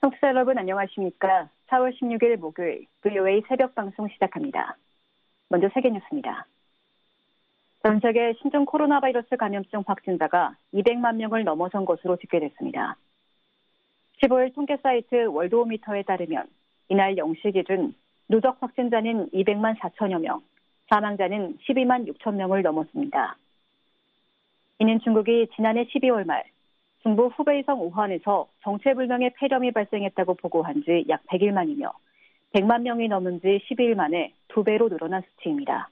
청취자 여러분 안녕하십니까? 4월 16일 목요일 VOA 새벽 방송 시작합니다. 먼저 세계 뉴스입니다. 전 세계 신종 코로나 바이러스 감염증 확진자가 200만 명을 넘어선 것으로 집계됐습니다. 15일 통계 사이트 월드오미터에 따르면 이날 0시 기준 누적 확진자는 200만 4천여 명, 사망자는 12만 6천 명을 넘었습니다. 이는 중국이 지난해 12월 말 중부 후베이성 우한에서 정체불명의 폐렴이 발생했다고 보고한 지 약 100일 만이며 100만 명이 넘은 지 12일 만에 2배로 늘어난 수치입니다.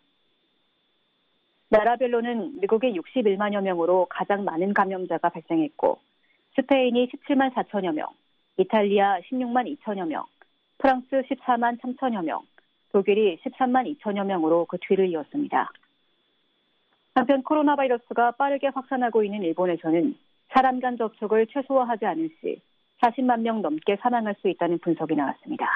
나라별로는 미국이 61만여 명으로 가장 많은 감염자가 발생했고 스페인이 17만 4천여 명, 이탈리아 16만 2천여 명, 프랑스 14만 3천여 명, 독일이 13만 2천여 명으로 그 뒤를 이었습니다. 한편 코로나 바이러스가 빠르게 확산하고 있는 일본에서는 사람 간 접촉을 최소화하지 않을 시 40만 명 넘게 사망할 수 있다는 분석이 나왔습니다.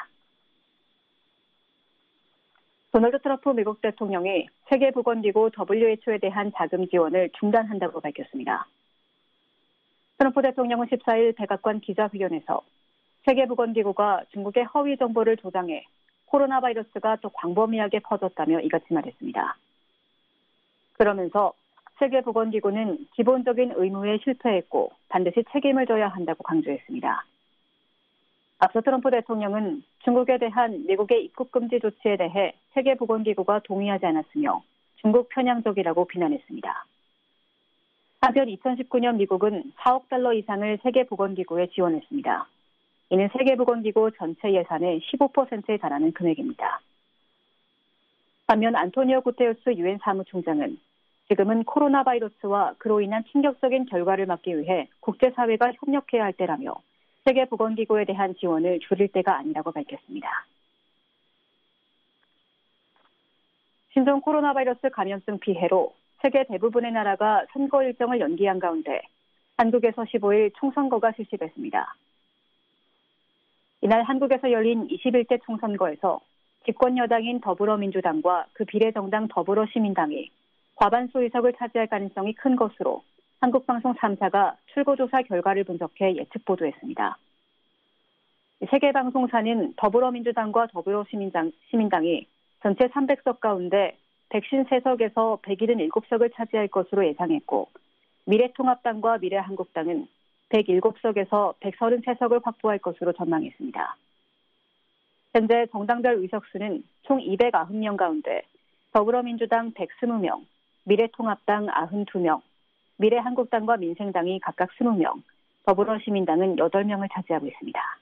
도널드 트럼프 미국 대통령이 세계보건기구 WHO에 대한 자금 지원을 중단한다고 밝혔습니다. 트럼프 대통령은 14일 백악관 기자회견에서 세계보건기구가 중국의 허위 정보를 조장해 코로나 바이러스가 더 광범위하게 퍼졌다며 이같이 말했습니다. 그러면서 세계보건기구는 기본적인 의무에 실패했고 반드시 책임을 져야 한다고 강조했습니다. 앞서 트럼프 대통령은 중국에 대한 미국의 입국 금지 조치에 대해 세계보건기구가 동의하지 않았으며 중국 편향적이라고 비난했습니다. 한편 2019년 미국은 4억 달러 이상을 세계보건기구에 지원했습니다. 이는 세계보건기구 전체 예산의 15%에 달하는 금액입니다. 반면 안토니오 구테우스 유엔 사무총장은 지금은 코로나 바이러스와 그로 인한 충격적인 결과를 막기 위해 국제사회가 협력해야 할 때라며 세계보건기구에 대한 지원을 줄일 때가 아니라고 밝혔습니다. 신종 코로나 바이러스 감염증 피해로 세계 대부분의 나라가 선거 일정을 연기한 가운데 한국에서 15일 총선거가 실시됐습니다. 이날 한국에서 열린 21대 총선거에서 집권 여당인 더불어민주당과 그 비례정당 더불어시민당이 과반수 의석을 차지할 가능성이 큰 것으로 한국방송 3사가 출구조사 결과를 분석해 예측 보도했습니다. 세계방송사는 더불어민주당과 더불어시민당이 전체 300석 가운데 153석에서 177석을 차지할 것으로 예상했고 미래통합당과 미래한국당은 107석에서 133석을 확보할 것으로 전망했습니다. 현재 정당별 의석수는 총 290명 가운데 더불어민주당 120명, 미래통합당 92명, 미래한국당과 민생당이 각각 20명, 더불어시민당은 8명을 차지하고 있습니다.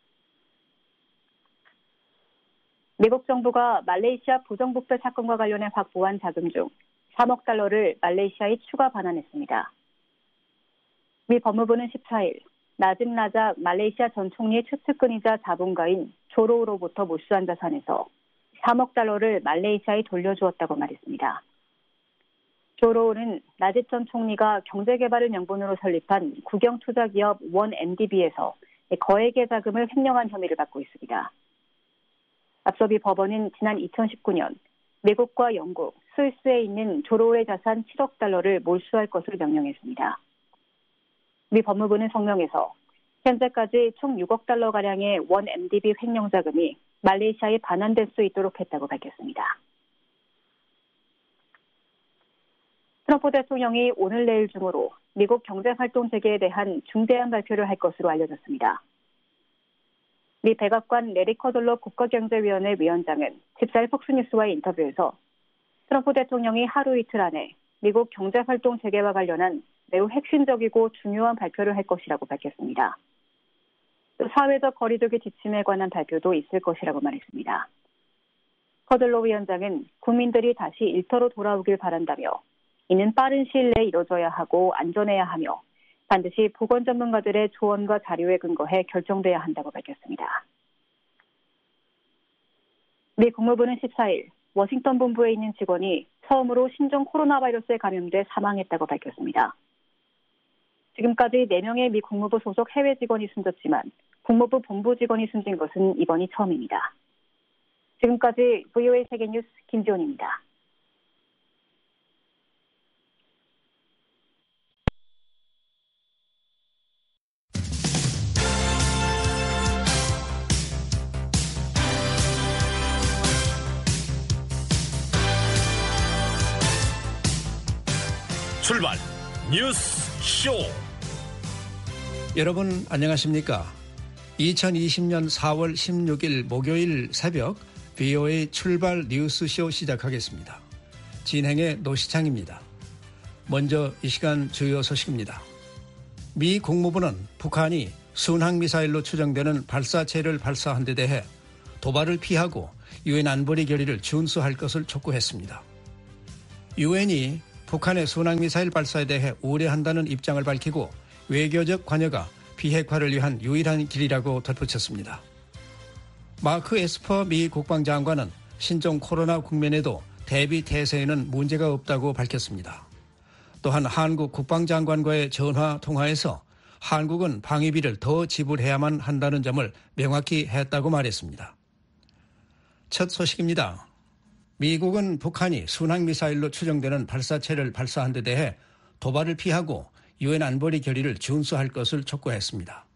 미국 정부가 말레이시아 부정부패 사건과 관련해 확보한 자금 중 3억 달러를 말레이시아에 추가 반환했습니다. 미 법무부는 14일 나집 라작 말레이시아 전 총리의 최측근이자 자본가인 조로우로부터 몰수한 자산에서 3억 달러를 말레이시아에 돌려주었다고 말했습니다. 조로우는 나집 전 총리가 경제개발을 명분으로 설립한 국영투자기업 원MDB에서 거액의 자금을 횡령한 혐의를 받고 있습니다. 앞서 미 법원은 지난 2019년 미국과 영국, 스위스에 있는 조로우의 자산 7억 달러를 몰수할 것을 명령했습니다. 미 법무부는 성명에서 현재까지 총 6억 달러가량의 원MDB 횡령 자금이 말레이시아에 반환될 수 있도록 했다고 밝혔습니다. 트럼프 대통령이 오늘 내일 중으로 미국 경제활동 재개에 대한 중대한 발표를 할 것으로 알려졌습니다. 미 백악관 레리 커들러 국가경제위원회 위원장은 14일 폭스뉴스와의 인터뷰에서 트럼프 대통령이 하루 이틀 안에 미국 경제활동 재개와 관련한 매우 핵심적이고 중요한 발표를 할 것이라고 밝혔습니다. 또 사회적 거리두기 지침에 관한 발표도 있을 것이라고 말했습니다. 커들러 위원장은 국민들이 다시 일터로 돌아오길 바란다며 이는 빠른 시일 내에 이뤄져야 하고 안전해야 하며 반드시 보건 전문가들의 조언과 자료에 근거해 결정돼야 한다고 밝혔습니다. 미 국무부는 14일 워싱턴 본부에 있는 직원이 처음으로 신종 코로나 바이러스에 감염돼 사망했다고 밝혔습니다. 지금까지 4명의 미 국무부 소속 해외 직원이 숨졌지만 국무부 본부 직원이 숨진 것은 이번이 처음입니다. 지금까지 VOA 세계뉴스 김지원입니다. 출발 뉴스 쇼. 여러분 안녕하십니까? 2020년 4월 16일 목요일 새벽 VOA 출발 뉴스쇼 시작하겠습니다. 진행의 노시창입니다. 먼저 이 시간 주요 소식입니다. 미 국무부는 북한이 순항미사일로 추정되는 발사체를 발사한 데 대해 도발을 피하고 유엔 안보리 결의를 준수할 것을 촉구했습니다. 유엔이 북한의 순항미사일 발사에 대해 우려한다는 입장을 밝히고 외교적 관여가 비핵화를 위한 유일한 길이라고 덧붙였습니다. 마크 에스퍼 미 국방장관은 신종 코로나 국면에도 대비 태세에는 문제가 없다고 밝혔습니다. 또한 한국 국방장관과의 전화 통화에서 한국은 방위비를 더 지불해야만 한다는 점을 명확히 했다고 말했습니다. 첫 소식입니다. 미국은 북한이 순항미사일로 추정되는 발사체를 발사한 데 대해 도발을 피하고 유엔 안보리 결의를 준수할 것을 촉구했습니다.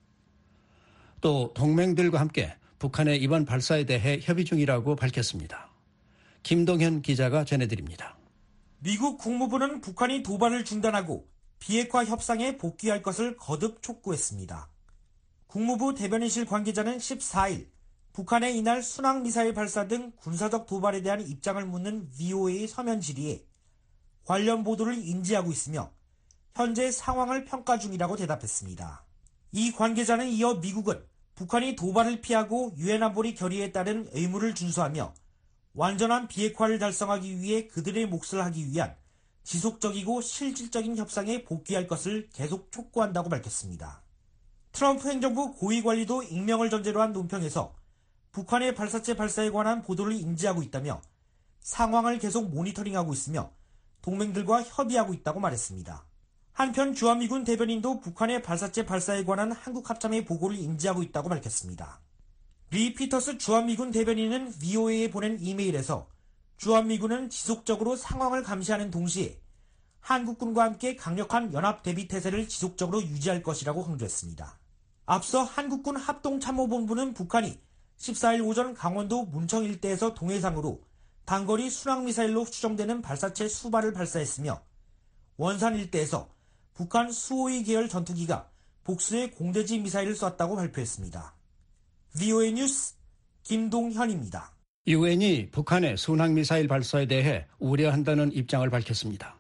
또 동맹들과 함께 북한의 이번 발사에 대해 협의 중이라고 밝혔습니다. 김동현 기자가 전해드립니다. 미국 국무부는 북한이 도발을 중단하고 비핵화 협상에 복귀할 것을 거듭 촉구했습니다. 국무부 대변인실 관계자는 14일 북한의 이날 순항미사일 발사 등 군사적 도발에 대한 입장을 묻는 VOA 서면 질의에 관련 보도를 인지하고 있으며 현재 상황을 평가 중이라고 대답했습니다. 이 관계자는 이어 미국은 북한이 도발을 피하고 유엔 안보리 결의에 따른 의무를 준수하며 완전한 비핵화를 달성하기 위해 그들의 몫을 하기 위한 지속적이고 실질적인 협상에 복귀할 것을 계속 촉구한다고 밝혔습니다. 트럼프 행정부 고위관리도 익명을 전제로 한 논평에서 북한의 발사체 발사에 관한 보도를 인지하고 있다며 상황을 계속 모니터링하고 있으며 동맹들과 협의하고 있다고 말했습니다. 한편 주한미군 대변인도 북한의 발사체 발사에 관한 한국 합참의 보고를 인지하고 있다고 밝혔습니다. 리 피터스 주한미군 대변인은 VOA에 보낸 이메일에서 주한미군은 지속적으로 상황을 감시하는 동시에 한국군과 함께 강력한 연합 대비 태세를 지속적으로 유지할 것이라고 강조했습니다. 앞서 한국군 합동참모본부는 북한이 14일 오전 강원도 문청 일대에서 동해상으로 단거리 순항미사일로 추정되는 발사체 수발을 발사했으며 원산 일대에서 북한 수호위 계열 전투기가 복수의 공대지 미사일을 쐈다고 발표했습니다. VOA 뉴스 김동현입니다. 유엔이 북한의 순항미사일 발사에 대해 우려한다는 입장을 밝혔습니다.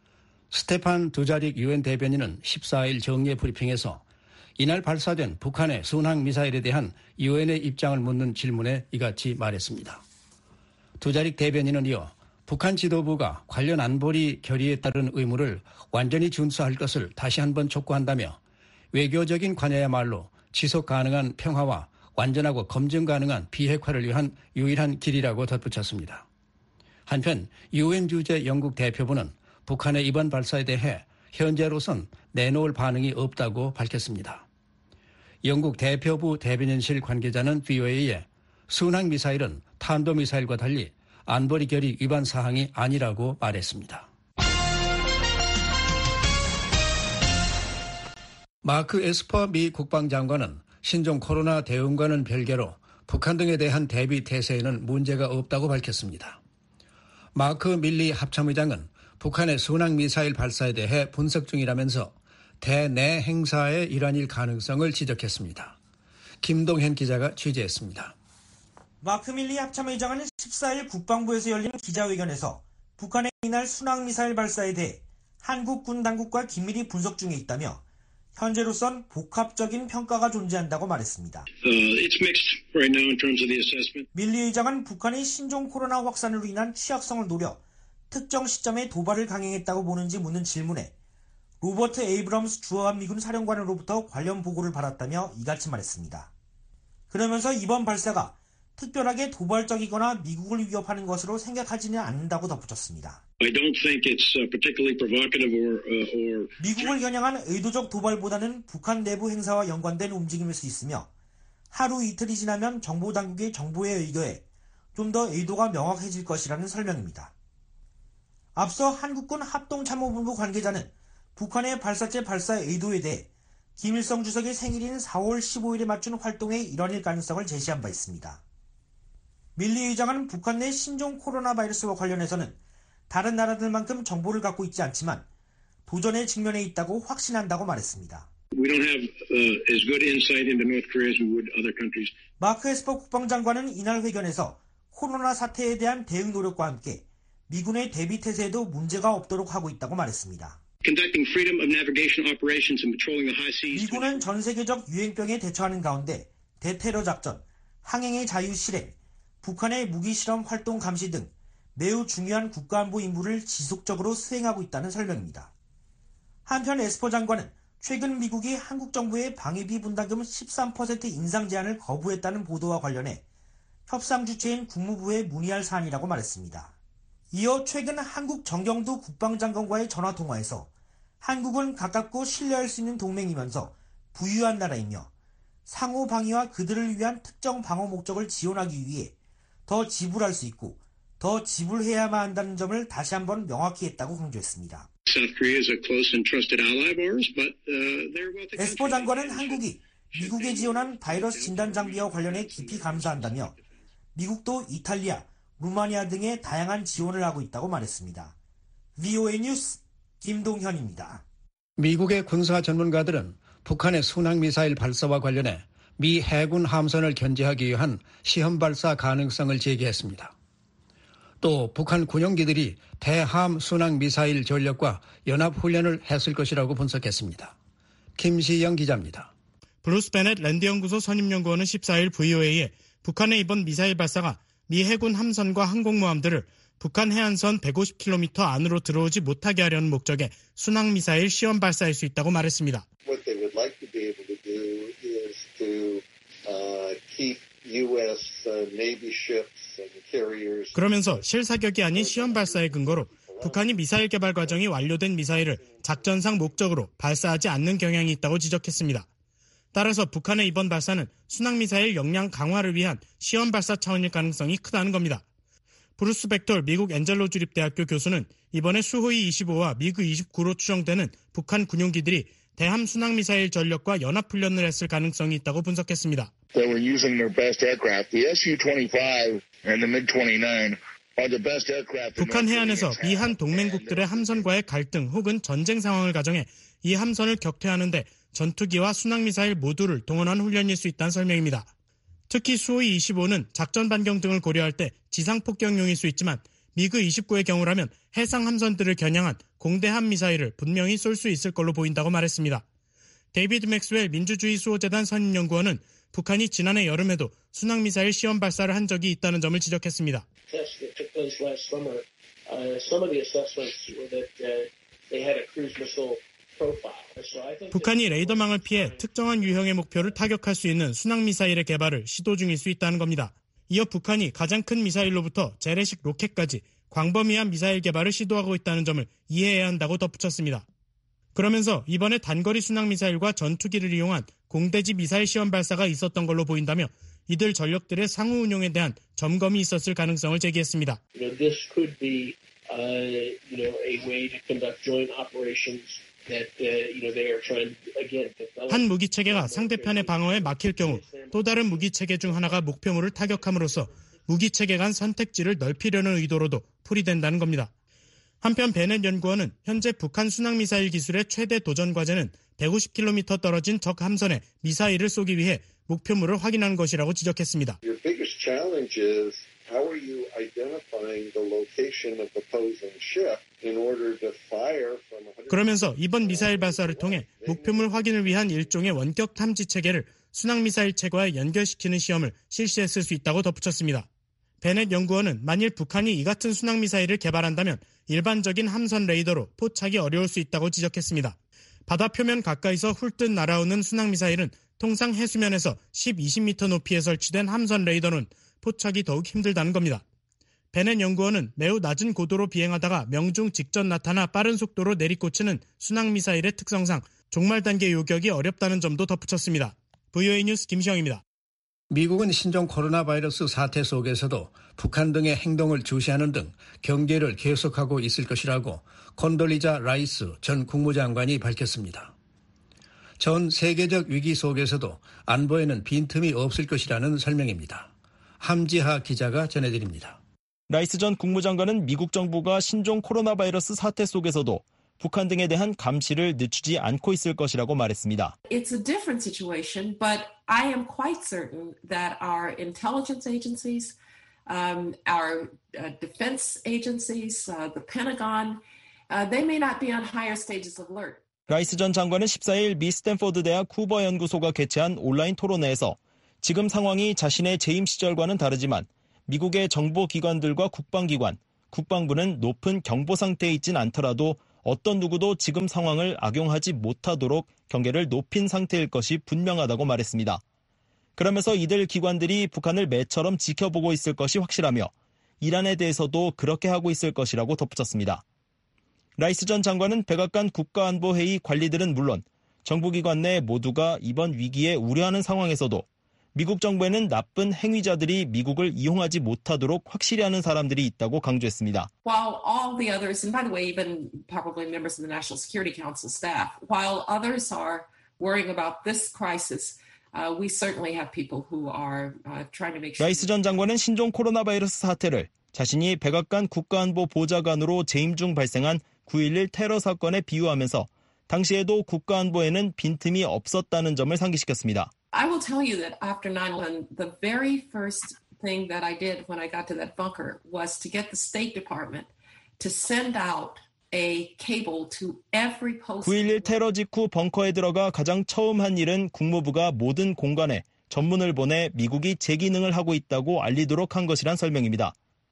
스테판 두자릭 유엔 대변인은 14일 정례 브리핑에서 이날 발사된 북한의 순항미사일에 대한 유엔의 입장을 묻는 질문에 이같이 말했습니다. 두자릭 대변인은 이어 북한 지도부가 관련 안보리 결의에 따른 의무를 완전히 준수할 것을 다시 한번 촉구한다며 외교적인 관여야말로 지속 가능한 평화와 완전하고 검증 가능한 비핵화를 위한 유일한 길이라고 덧붙였습니다. 한편 유엔 주재 영국 대표부는 북한의 이번 발사에 대해 현재로선 내놓을 반응이 없다고 밝혔습니다. 영국 대표부 대변인실 관계자는 VOA에 순항미사일은 탄도미사일과 달리 안보리 결의 위반 사항이 아니라고 말했습니다. 마크 에스퍼 미 국방장관은 신종 코로나 대응과는 별개로 북한 등에 대한 대비 태세에는 문제가 없다고 밝혔습니다. 마크 밀리 합참의장은 북한의 순항미사일 발사에 대해 분석 중이라면서 대내 행사의 일환일 가능성을 지적했습니다. 김동현 기자가 취재했습니다. 마크 밀리 합참의장은 14일 국방부에서 열린 기자회견에서 북한의 이날 순항미사일 발사에 대해 한국 군 당국과 긴밀히 분석 중에 있다며 현재로선 복합적인 평가가 존재한다고 말했습니다. 밀리 의장은 북한이 신종 코로나 확산으로 인한 취약성을 노려 특정 시점에 도발을 강행했다고 보는지 묻는 질문에 로버트 에이브럼스 주한미군 사령관으로부터 관련 보고를 받았다며 이같이 말했습니다. 그러면서 이번 발사가 특별하게 도발적이거나 미국을 위협하는 것으로 생각하지는 않는다고 덧붙였습니다. 미국을 겨냥한 의도적 도발보다는 북한 내부 행사와 연관된 움직임일 수 있으며 하루 이틀이 지나면 정보당국의 정보에 의거해 좀 더 의도가 명확해질 것이라는 설명입니다. 앞서 한국군 합동참모본부 관계자는 북한의 발사체 발사 의도에 대해 김일성 주석의 생일인 4월 15일에 맞춘 활동의 일환일 가능성을 제시한 바 있습니다. 밀리 의장은 북한 내 신종 코로나 바이러스와 관련해서는 다른 나라들만큼 정보를 갖고 있지 않지만 도전에 직면해 있다고 확신한다고 말했습니다. We don't have as good insight into North Korea as we would other countries. 마크 에스퍼 국방장관은 이날 회견에서 코로나 사태에 대한 대응 노력과 함께 미군의 대비 태세에도 문제가 없도록 하고 있다고 말했습니다. Conducting freedom of navigation operations and patrolling the high seas. 미군은 전 세계적 유행병에 대처하는 가운데 대테러 작전, 항행의 자유 실행, 북한의 무기 실험 활동 감시 등 매우 중요한 국가안보 임무를 지속적으로 수행하고 있다는 설명입니다. 한편 에스퍼 장관은 최근 미국이 한국 정부의 방위비 분담금 13% 인상 제안을 거부했다는 보도와 관련해 협상 주체인 국무부에 문의할 사안이라고 말했습니다. 이어 최근 한국 정경두 국방장관과의 전화통화에서 한국은 가깝고 신뢰할 수 있는 동맹이면서 부유한 나라이며 상호 방위와 그들을 위한 특정 방어 목적을 지원하기 위해 더 지불할 수 있고 더 지불해야만 한다는 점을 다시 한번 명확히 했다고 강조했습니다. 에스퍼 장관은 한국이 미국에 지원한 바이러스 진단 장비와 관련해 깊이 감사한다며 미국도 이탈리아, 루마니아 등의 다양한 지원을 하고 있다고 말했습니다. VOA 뉴스 김동현입니다. 미국의 군사 전문가들은 북한의 순항미사일 발사와 관련해 미 해군 함선을 견제하기 위한 시험 발사 가능성을 제기했습니다. 또 북한 군용기들이 대함 순항미사일 전력과 연합훈련을 했을 것이라고 분석했습니다. 김시영 기자입니다. 브루스 베넷 랜드연구소 선임연구원은 14일 VOA에 북한의 이번 미사일 발사가 미 해군 함선과 항공모함들을 북한 해안선 150km 안으로 들어오지 못하게 하려는 목적의 순항미사일 시험 발사일 수 있다고 말했습니다. What they would like to be able to do is to keep U.S. Navy ships and carriers. 그러면서 실사격이 아닌 시험 발사의 근거로 북한이 미사일 개발 과정이 완료된 미사일을 작전상 목적으로 발사하지 않는 경향이 있다고 지적했습니다. 따라서 북한의 이번 발사는 순항미사일 역량 강화를 위한 시험 발사 차원일 가능성이 크다는 겁니다. 브루스 벡톨 미국 엔젤로 주립대학교 교수는 이번에 수호이 25와 미그 29로 추정되는 북한 군용기들이 대함 순항미사일 전력과 연합훈련을 했을 가능성이 있다고 분석했습니다. They were using their best aircraft. The Su-25 and the MiG-29 are the best aircraft. 북한 해안에서 미한 동맹국들의 함선과의 갈등 혹은 전쟁 상황을 가정해 이 함선을 격퇴하는 데 전투기와 순항미사일 모두를 동원한 훈련일 수 있다는 설명입니다. 특히 수호이 25는 작전 반경 등을 고려할 때 지상폭격용일 수 있지만 미그 29의 경우라면 해상 함선들을 겨냥한 공대함 미사일을 분명히 쏠 수 있을 걸로 보인다고 말했습니다. 데이비드 맥스웰 민주주의 수호재단 선임연구원은 북한이 지난해 여름에도 순항미사일 시험 발사를 한 적이 있다는 점을 지적했습니다. 북한이 레이더망을 피해 특정한 유형의 목표를 타격할 수 있는 순항미사일의 개발을 시도 중일 수 있다는 겁니다. 이어 북한이 가장 큰 미사일로부터 재래식 로켓까지 광범위한 미사일 개발을 시도하고 있다는 점을 이해해야 한다고 덧붙였습니다. 그러면서 이번에 단거리 순항미사일과 전투기를 이용한 공대지 미사일 시험 발사가 있었던 걸로 보인다며 이들 전력들의 상호 운용에 대한 점검이 있었을 가능성을 제기했습니다. This could be, a way to conduct joint operations. 한 무기체계가 상대편의 방어에 막힐 경우 또 다른 무기체계 중 하나가 목표물을 타격함으로써 무기체계 간 선택지를 넓히려는 의도로도 풀이된다는 겁니다. 한편 베넷 연구원은 현재 북한 순항미사일 기술의 최대 도전 과제는 150km 떨어진 적 함선에 미사일을 쏘기 위해 목표물을 확인하는 것이라고 지적했습니다. Your biggest challenge is how are you identifying the location of the opposing ship in order to fire from 100... 그러면서 이번 미사일 발사를 통해 목표물 확인을 위한 일종의 원격 탐지 체계를 순항미사일 체계와 연결시키는 시험을 실시했을 수 있다고 덧붙였습니다. 베넷 연구원은 만일 북한이 이 같은 순항미사일을 개발한다면 일반적인 함선 레이더로 포착이 어려울 수 있다고 지적했습니다. 바다 표면 가까이서 훌듯 날아오는 순항미사일은 통상 해수면에서 10-20m 높이에 설치된 함선 레이더는 포착이 더욱 힘들다는 겁니다. 베넷 연구원은 매우 낮은 고도로 비행하다가 명중 직전 나타나 빠른 속도로 내리꽂히는 순항미사일의 특성상 종말 단계 요격이 어렵다는 점도 덧붙였습니다. VOA 뉴스 김시영입니다. 미국은 신종 코로나 바이러스 사태 속에서도 북한 등의 행동을 주시하는 등 경계를 계속하고 있을 것이라고 콘돌리자 라이스 전 국무장관이 밝혔습니다. 전 세계적 위기 속에서도 안보에는 빈틈이 없을 것이라는 설명입니다. 함지하 기자가 전해드립니다. 라이스 전 국무장관은 미국 정부가 신종 코로나 바이러스 사태 속에서도 북한 등에 대한 감시를 늦추지 않고 있을 것이라고 말했습니다. It's a different situation, but I am quite certain that our intelligence agencies, our defense agencies, the Pentagon, they may not be on higher stages of alert. 라이스 전 장관은 14일 미 스탠포드 대학 쿠버 연구소가 개최한 온라인 토론회에서 지금 상황이 자신의 재임 시절과는 다르지만 미국의 정보기관들과 국방기관, 국방부는 높은 경보 상태에 있진 않더라도 어떤 누구도 지금 상황을 악용하지 못하도록 경계를 높인 상태일 것이 분명하다고 말했습니다. 그러면서 이들 기관들이 북한을 매처럼 지켜보고 있을 것이 확실하며 이란에 대해서도 그렇게 하고 있을 것이라고 덧붙였습니다. 라이스 전 장관은 백악관 국가안보회의 관리들은 물론 정부기관 내 모두가 이번 위기에 우려하는 상황에서도 미국 정부에는 나쁜 행위자들이 미국을 이용하지 못하도록 확실히 하는 사람들이 있다고 강조했습니다. While all the others, and by the way, even probably members of the National Security Council staff, while others are worrying about this crisis, we certainly have people who are trying to make sure. 라이스 전 장관은 신종 코로나 바이러스 사태를 자신이 백악관 국가안보 보좌관으로 재임 중 발생한 9.11 테러 사건에 비유하면서 당시에도 국가안보에는 빈틈이 없었다는 점을 상기시켰습니다. I will tell you that after 9/11, the very first thing that I did when I got to that bunker was to get the State Department to send out a cable to every post. 9.11 테러 직후 벙커에 들어가 가장 처음 한 일은 국무부가 모든 공간에 전문을 보내 미국이 재기능을 하고 있다고 알리도록 한 것이란 설명입니다.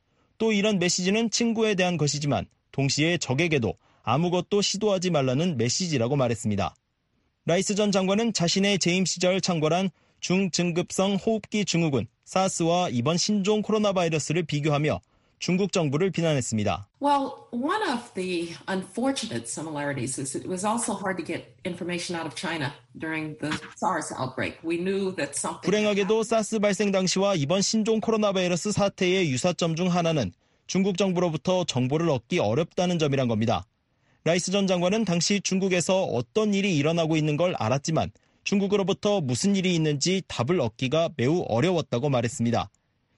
또 이런 메시지는 친구에 대한 것이지만 동시에 적에게도 아무것도 시도하지 말라는 메시지라고 말했습니다. 라이스 전 장관은 자신의 재임 시절 창궐한 중증급성 호흡기 증후군 사스와 이번 신종 코로나 바이러스를 비교하며 중국 정부를 비난했습니다. Well, one of the unfortunate similarities is it was also hard to get information out of China during the SARS outbreak. We knew that something. 불행하게도 사스 발생 당시와 이번 신종 코로나 바이러스 사태의 유사점 중 하나는 중국 정부로부터 정보를 얻기 어렵다는 점이란 겁니다. 라이스 전 장관은 당시 중국에서 어떤 일이 일어나고 있는 걸 알았지만 중국으로부터 무슨 일이 있는지 답을 얻기가 매우 어려웠다고 말했습니다.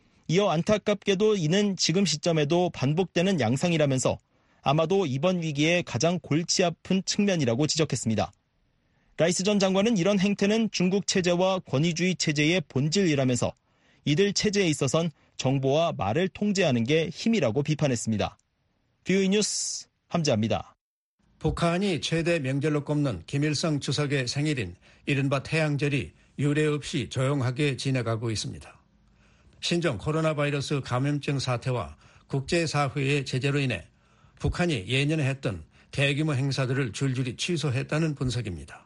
이어 안타깝게도 이는 지금 시점에도 반복되는 양상이라면서 아마도 이번 위기의 가장 골치 아픈 측면이라고 지적했습니다. 라이스 전 장관은 이런 행태는 중국 체제와 권위주의 체제의 본질이라면서 이들 체제에 있어선 정보와 말을 통제하는 게 힘이라고 비판했습니다. 뷰이 뉴스 함재합니다. 북한이 최대 명절로 꼽는 김일성 주석의 생일인 이른바 태양절이 유례 없이 조용하게 지나가고 있습니다. 신종 코로나 바이러스 감염증 사태와 국제사회의 제재로 인해 북한이 예년에 했던 대규모 행사들을 줄줄이 취소했다는 분석입니다.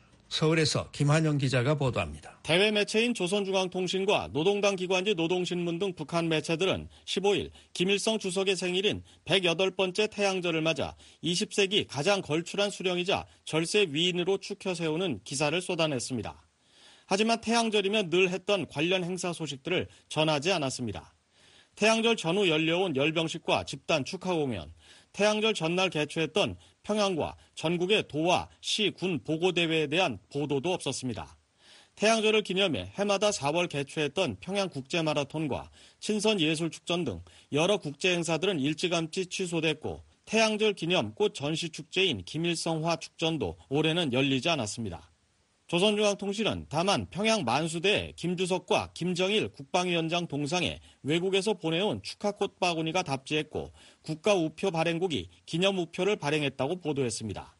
서울에서 김한영 기자가 보도합니다. 대외 매체인 조선중앙통신과 노동당 기관지 노동신문 등 북한 매체들은 15일 김일성 주석의 생일인 108번째 태양절을 맞아 20세기 가장 걸출한 수령이자 절세 위인으로 추켜 세우는 기사를 쏟아냈습니다. 하지만 태양절이면 늘 했던 관련 행사 소식들을 전하지 않았습니다. 태양절 전후 열려온 열병식과 집단 축하 공연, 태양절 전날 개최했던 평양과 전국의 도와 시, 군 보고대회에 대한 보도도 없었습니다. 태양절을 기념해 해마다 4월 개최했던 평양국제마라톤과 친선예술축전 등 여러 국제행사들은 일찌감치 취소됐고 태양절 기념 꽃 전시축제인 김일성화 축전도 올해는 열리지 않았습니다. 조선중앙통신은 다만 평양 만수대에 김주석과 김정일 국방위원장 동상에 외국에서 보내온 축하꽃 바구니가 답지했고 국가우표 발행국이 기념우표를 발행했다고 보도했습니다.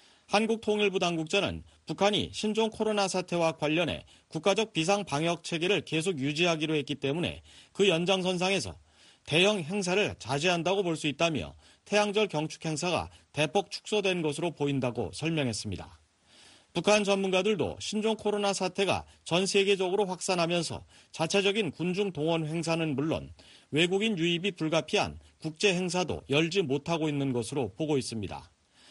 한국통일부 당국자는 북한이 신종 코로나 사태와 관련해 국가적 비상방역 체계를 계속 유지하기로 했기 때문에 그 연장선상에서 대형 행사를 자제한다고 볼 수 있다며 태양절 경축 행사가 대폭 축소된 것으로 보인다고 설명했습니다. 북한 전문가들도 신종 코로나 사태가 전 세계적으로 확산하면서 자체적인 군중 동원 행사는 물론 외국인 유입이 불가피한 국제 행사도 열지 못하고 있는 것으로 보고 있습니다.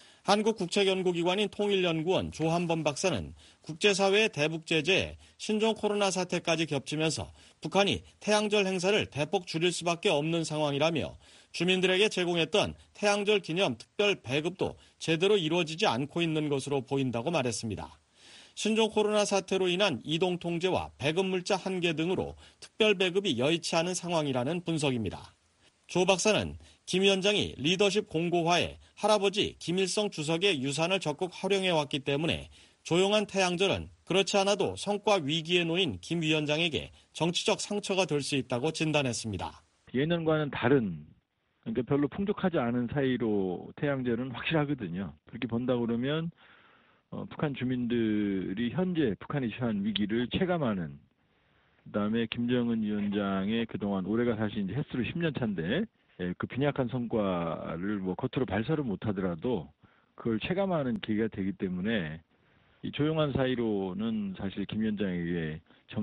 한국국책연구기관인 통일연구원 조한범 박사는 국제사회의 대북 제재에 신종 코로나 사태까지 겹치면서 북한이 태양절 행사를 대폭 줄일 수밖에 없는 상황이라며 주민들에게 제공했던 태양절 기념 특별 배급도 제대로 이루어지지 않고 있는 것으로 보인다고 말했습니다. 신종 코로나 사태로 인한 이동 통제와 배급 물자 한계 등으로 특별 배급이 여의치 않은 상황이라는 분석입니다. 조 박사는 김 위원장이 리더십 공고화에 할아버지 김일성 주석의 유산을 적극 활용해왔기 때문에 조용한 태양절은 그렇지 않아도 성과 위기에 놓인 김 위원장에게 정치적 상처가 될 수 있다고 진단했습니다. 예년과는 다른, 그러니까 별로 풍족하지 않은 사이로 태양절은 확실하거든요. 그렇게 본다 그러면 북한 주민들이 현재 북한이 처한 위기를 체감하는, 그다음에 김정은 위원장의 그동안 올해가 사실 이제 횟수로 10년 차인데 그 빈약한 성과를 겉으로 발설을 못하더라도 그걸 체감하는 계기가 되기 때문에 이 조용한 사이로는 사실 김 위원장에게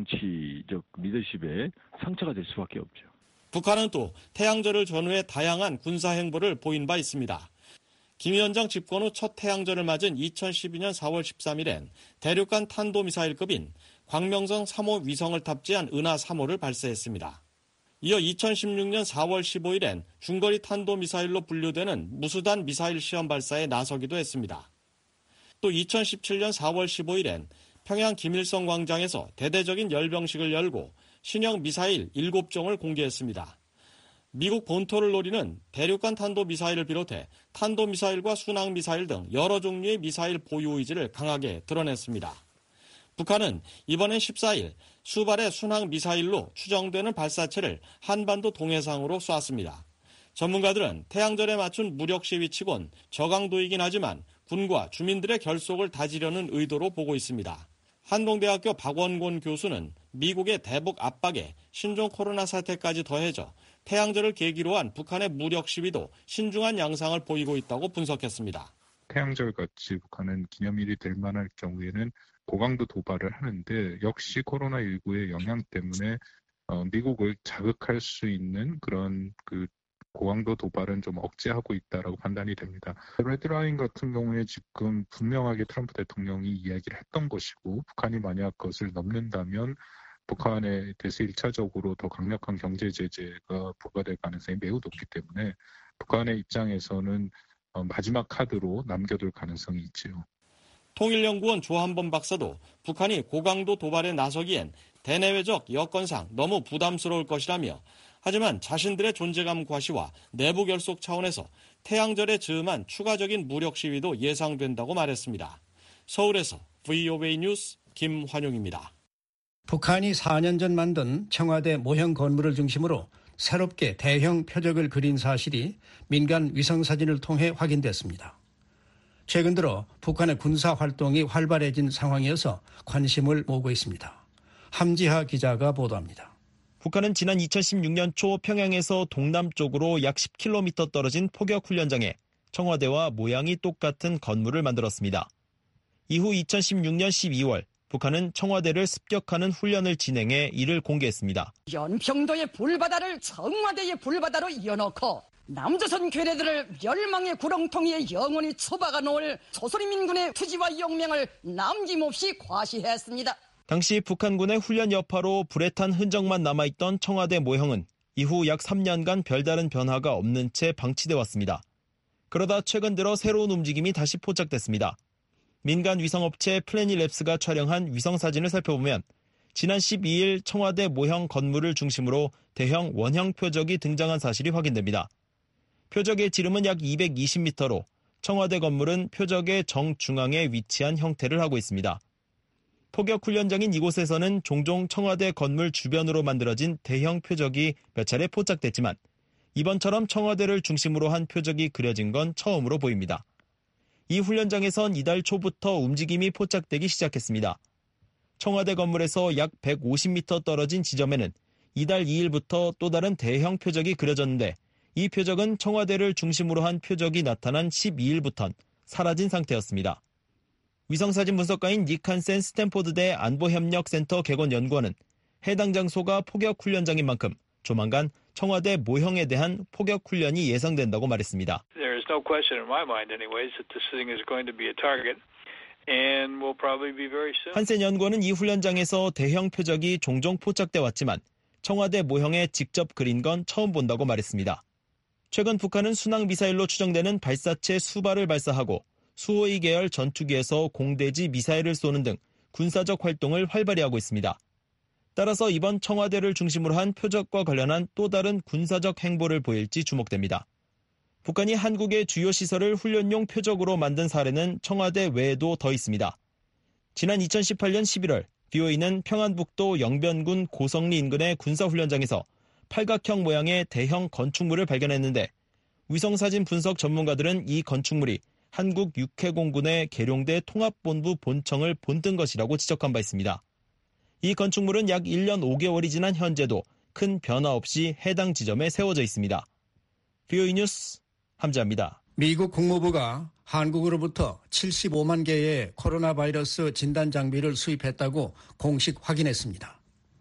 정치적 리더십에 상처가 될 수밖에 없죠. 북한은 또 태양절을 전후해 다양한 군사 행보를 보인 바 있습니다. 김 위원장 집권 후 첫 태양절을 맞은 2012년 4월 13일엔 대륙간 탄도미사일급인 광명성 3호 위성을 탑재한 은하 3호를 발사했습니다. 이어 2016년 4월 15일엔 중거리 탄도미사일로 분류되는 무수단 미사일 시험 발사에 나서기도 했습니다. 또 2017년 4월 15일엔 평양 김일성 광장에서 대대적인 열병식을 열고 신형 미사일 7종을 공개했습니다. 미국 본토를 노리는 대륙간 탄도미사일을 비롯해 탄도미사일과 순항미사일 등 여러 종류의 미사일 보유 의지를 강하게 드러냈습니다. 북한은 이번엔 14일 수발의 순항미사일로 추정되는 발사체를 한반도 동해상으로 쐈습니다. 전문가들은 태양절에 맞춘 무력 시위치곤 저강도이긴 하지만 군과 주민들의 결속을 다지려는 의도로 보고 있습니다. 한동대학교 박원곤 교수는 미국의 대북 압박에 신종 코로나 사태까지 더해져 태양절을 계기로 한 북한의 무력 시위도 신중한 양상을 보이고 있다고 분석했습니다. 태양절같이 북한은 기념일이 될 만할 경우에는 고강도 도발을 하는데 역시 코로나19의 영향 때문에 미국을 자극할 수 있는 그런 고강도 도발은 좀 억제하고 있다라고 판단이 됩니다. 레드라인 같은 경우에 지금 분명하게 트럼프 대통령이 이야기를 했던 것이고 북한이 만약 그것을 넘는다면 북한에 대해서 1차적으로 더 강력한 경제 제재가 부과될 가능성이 매우 높기 때문에 북한의 입장에서는 마지막 카드로 남겨둘 가능성이 있지요. 통일연구원 조한범 박사도 북한이 고강도 도발에 나서기엔 대내외적 여건상 너무 부담스러울 것이라며 하지만 자신들의 존재감 과시와 내부 결속 차원에서 태양절에 즈음한 추가적인 무력 시위도 예상된다고 말했습니다. 서울에서 VOA 뉴스 김환용입니다. 북한이 4년 전 만든 청와대 모형 건물을 중심으로 새롭게 대형 표적을 그린 사실이 민간 위성사진을 통해 확인됐습니다. 최근 들어 북한의 군사 활동이 활발해진 상황이어서 관심을 모으고 있습니다. 함지하 기자가 보도합니다. 북한은 지난 2016년 초 평양에서 동남쪽으로 약 10km 떨어진 포격훈련장에 청와대와 모양이 똑같은 건물을 만들었습니다. 이후 2016년 12월 북한은 청와대를 습격하는 훈련을 진행해 이를 공개했습니다. 연평도의 불바다를 청와대의 불바다로 이어놓고 남조선 괴뢰들을 멸망의 구렁텅이에 영원히 처박아 놓을 조선인민군의 투지와 용맹을 남김없이 과시했습니다. 당시 북한군의 훈련 여파로 불에 탄 흔적만 남아있던 청와대 모형은 이후 약 3년간 별다른 변화가 없는 채 방치돼 왔습니다. 그러다 최근 들어 새로운 움직임이 다시 포착됐습니다. 민간 위성업체 플래닛랩스가 촬영한 위성사진을 살펴보면 지난 12일 청와대 모형 건물을 중심으로 대형 원형 표적이 등장한 사실이 확인됩니다. 표적의 지름은 약 220m로 청와대 건물은 표적의 정중앙에 위치한 형태를 하고 있습니다. 포격 훈련장인 이곳에서는 종종 청와대 건물 주변으로 만들어진 대형 표적이 몇 차례 포착됐지만 이번처럼 청와대를 중심으로 한 표적이 그려진 건 처음으로 보입니다. 이 훈련장에선 이달 초부터 움직임이 포착되기 시작했습니다. 청와대 건물에서 약 150m 떨어진 지점에는 이달 2일부터 또 다른 대형 표적이 그려졌는데 이 표적은 청와대를 중심으로 한 표적이 나타난 12일부터는 사라진 상태였습니다. 위성사진 분석가인 닉 한센 스탠포드대 안보협력센터 개건연구원은 해당 장소가 포격훈련장인 만큼 조만간 청와대 모형에 대한 포격훈련이 예상된다고 말했습니다. There is no question in my mind anyways that this thing is going to be a target and will probably be very soon. 한센 연구원은 이 훈련장에서 대형 표적이 종종 포착돼 왔지만 청와대 모형에 직접 그린 건 처음 본다고 말했습니다. 최근 북한은 순항미사일로 추정되는 발사체 수발을 발사하고 수호이 계열 전투기에서 공대지 미사일을 쏘는 등 군사적 활동을 활발히 하고 있습니다. 따라서 이번 청와대를 중심으로 한 표적과 관련한 또 다른 군사적 행보를 보일지 주목됩니다. 북한이 한국의 주요 시설을 훈련용 표적으로 만든 사례는 청와대 외에도 더 있습니다. 지난 2018년 11월 BOA는 평안북도 영변군 고성리 인근의 군사훈련장에서 팔각형 모양의 대형 건축물을 발견했는데 위성사진 분석 전문가들은 이 건축물이 한국 육해공군의 계룡대 통합본부 본청을 본뜬 것이라고 지적한 바 있습니다. 이 건축물은 약 1년 5개월이 지난 현재도 큰 변화 없이 해당 지점에 세워져 있습니다. BOA 뉴스 함자입니다. 미국 국무부가 한국으로부터 75만 개의 코로나 바이러스 진단 장비를 수입했다고 공식 확인했습니다.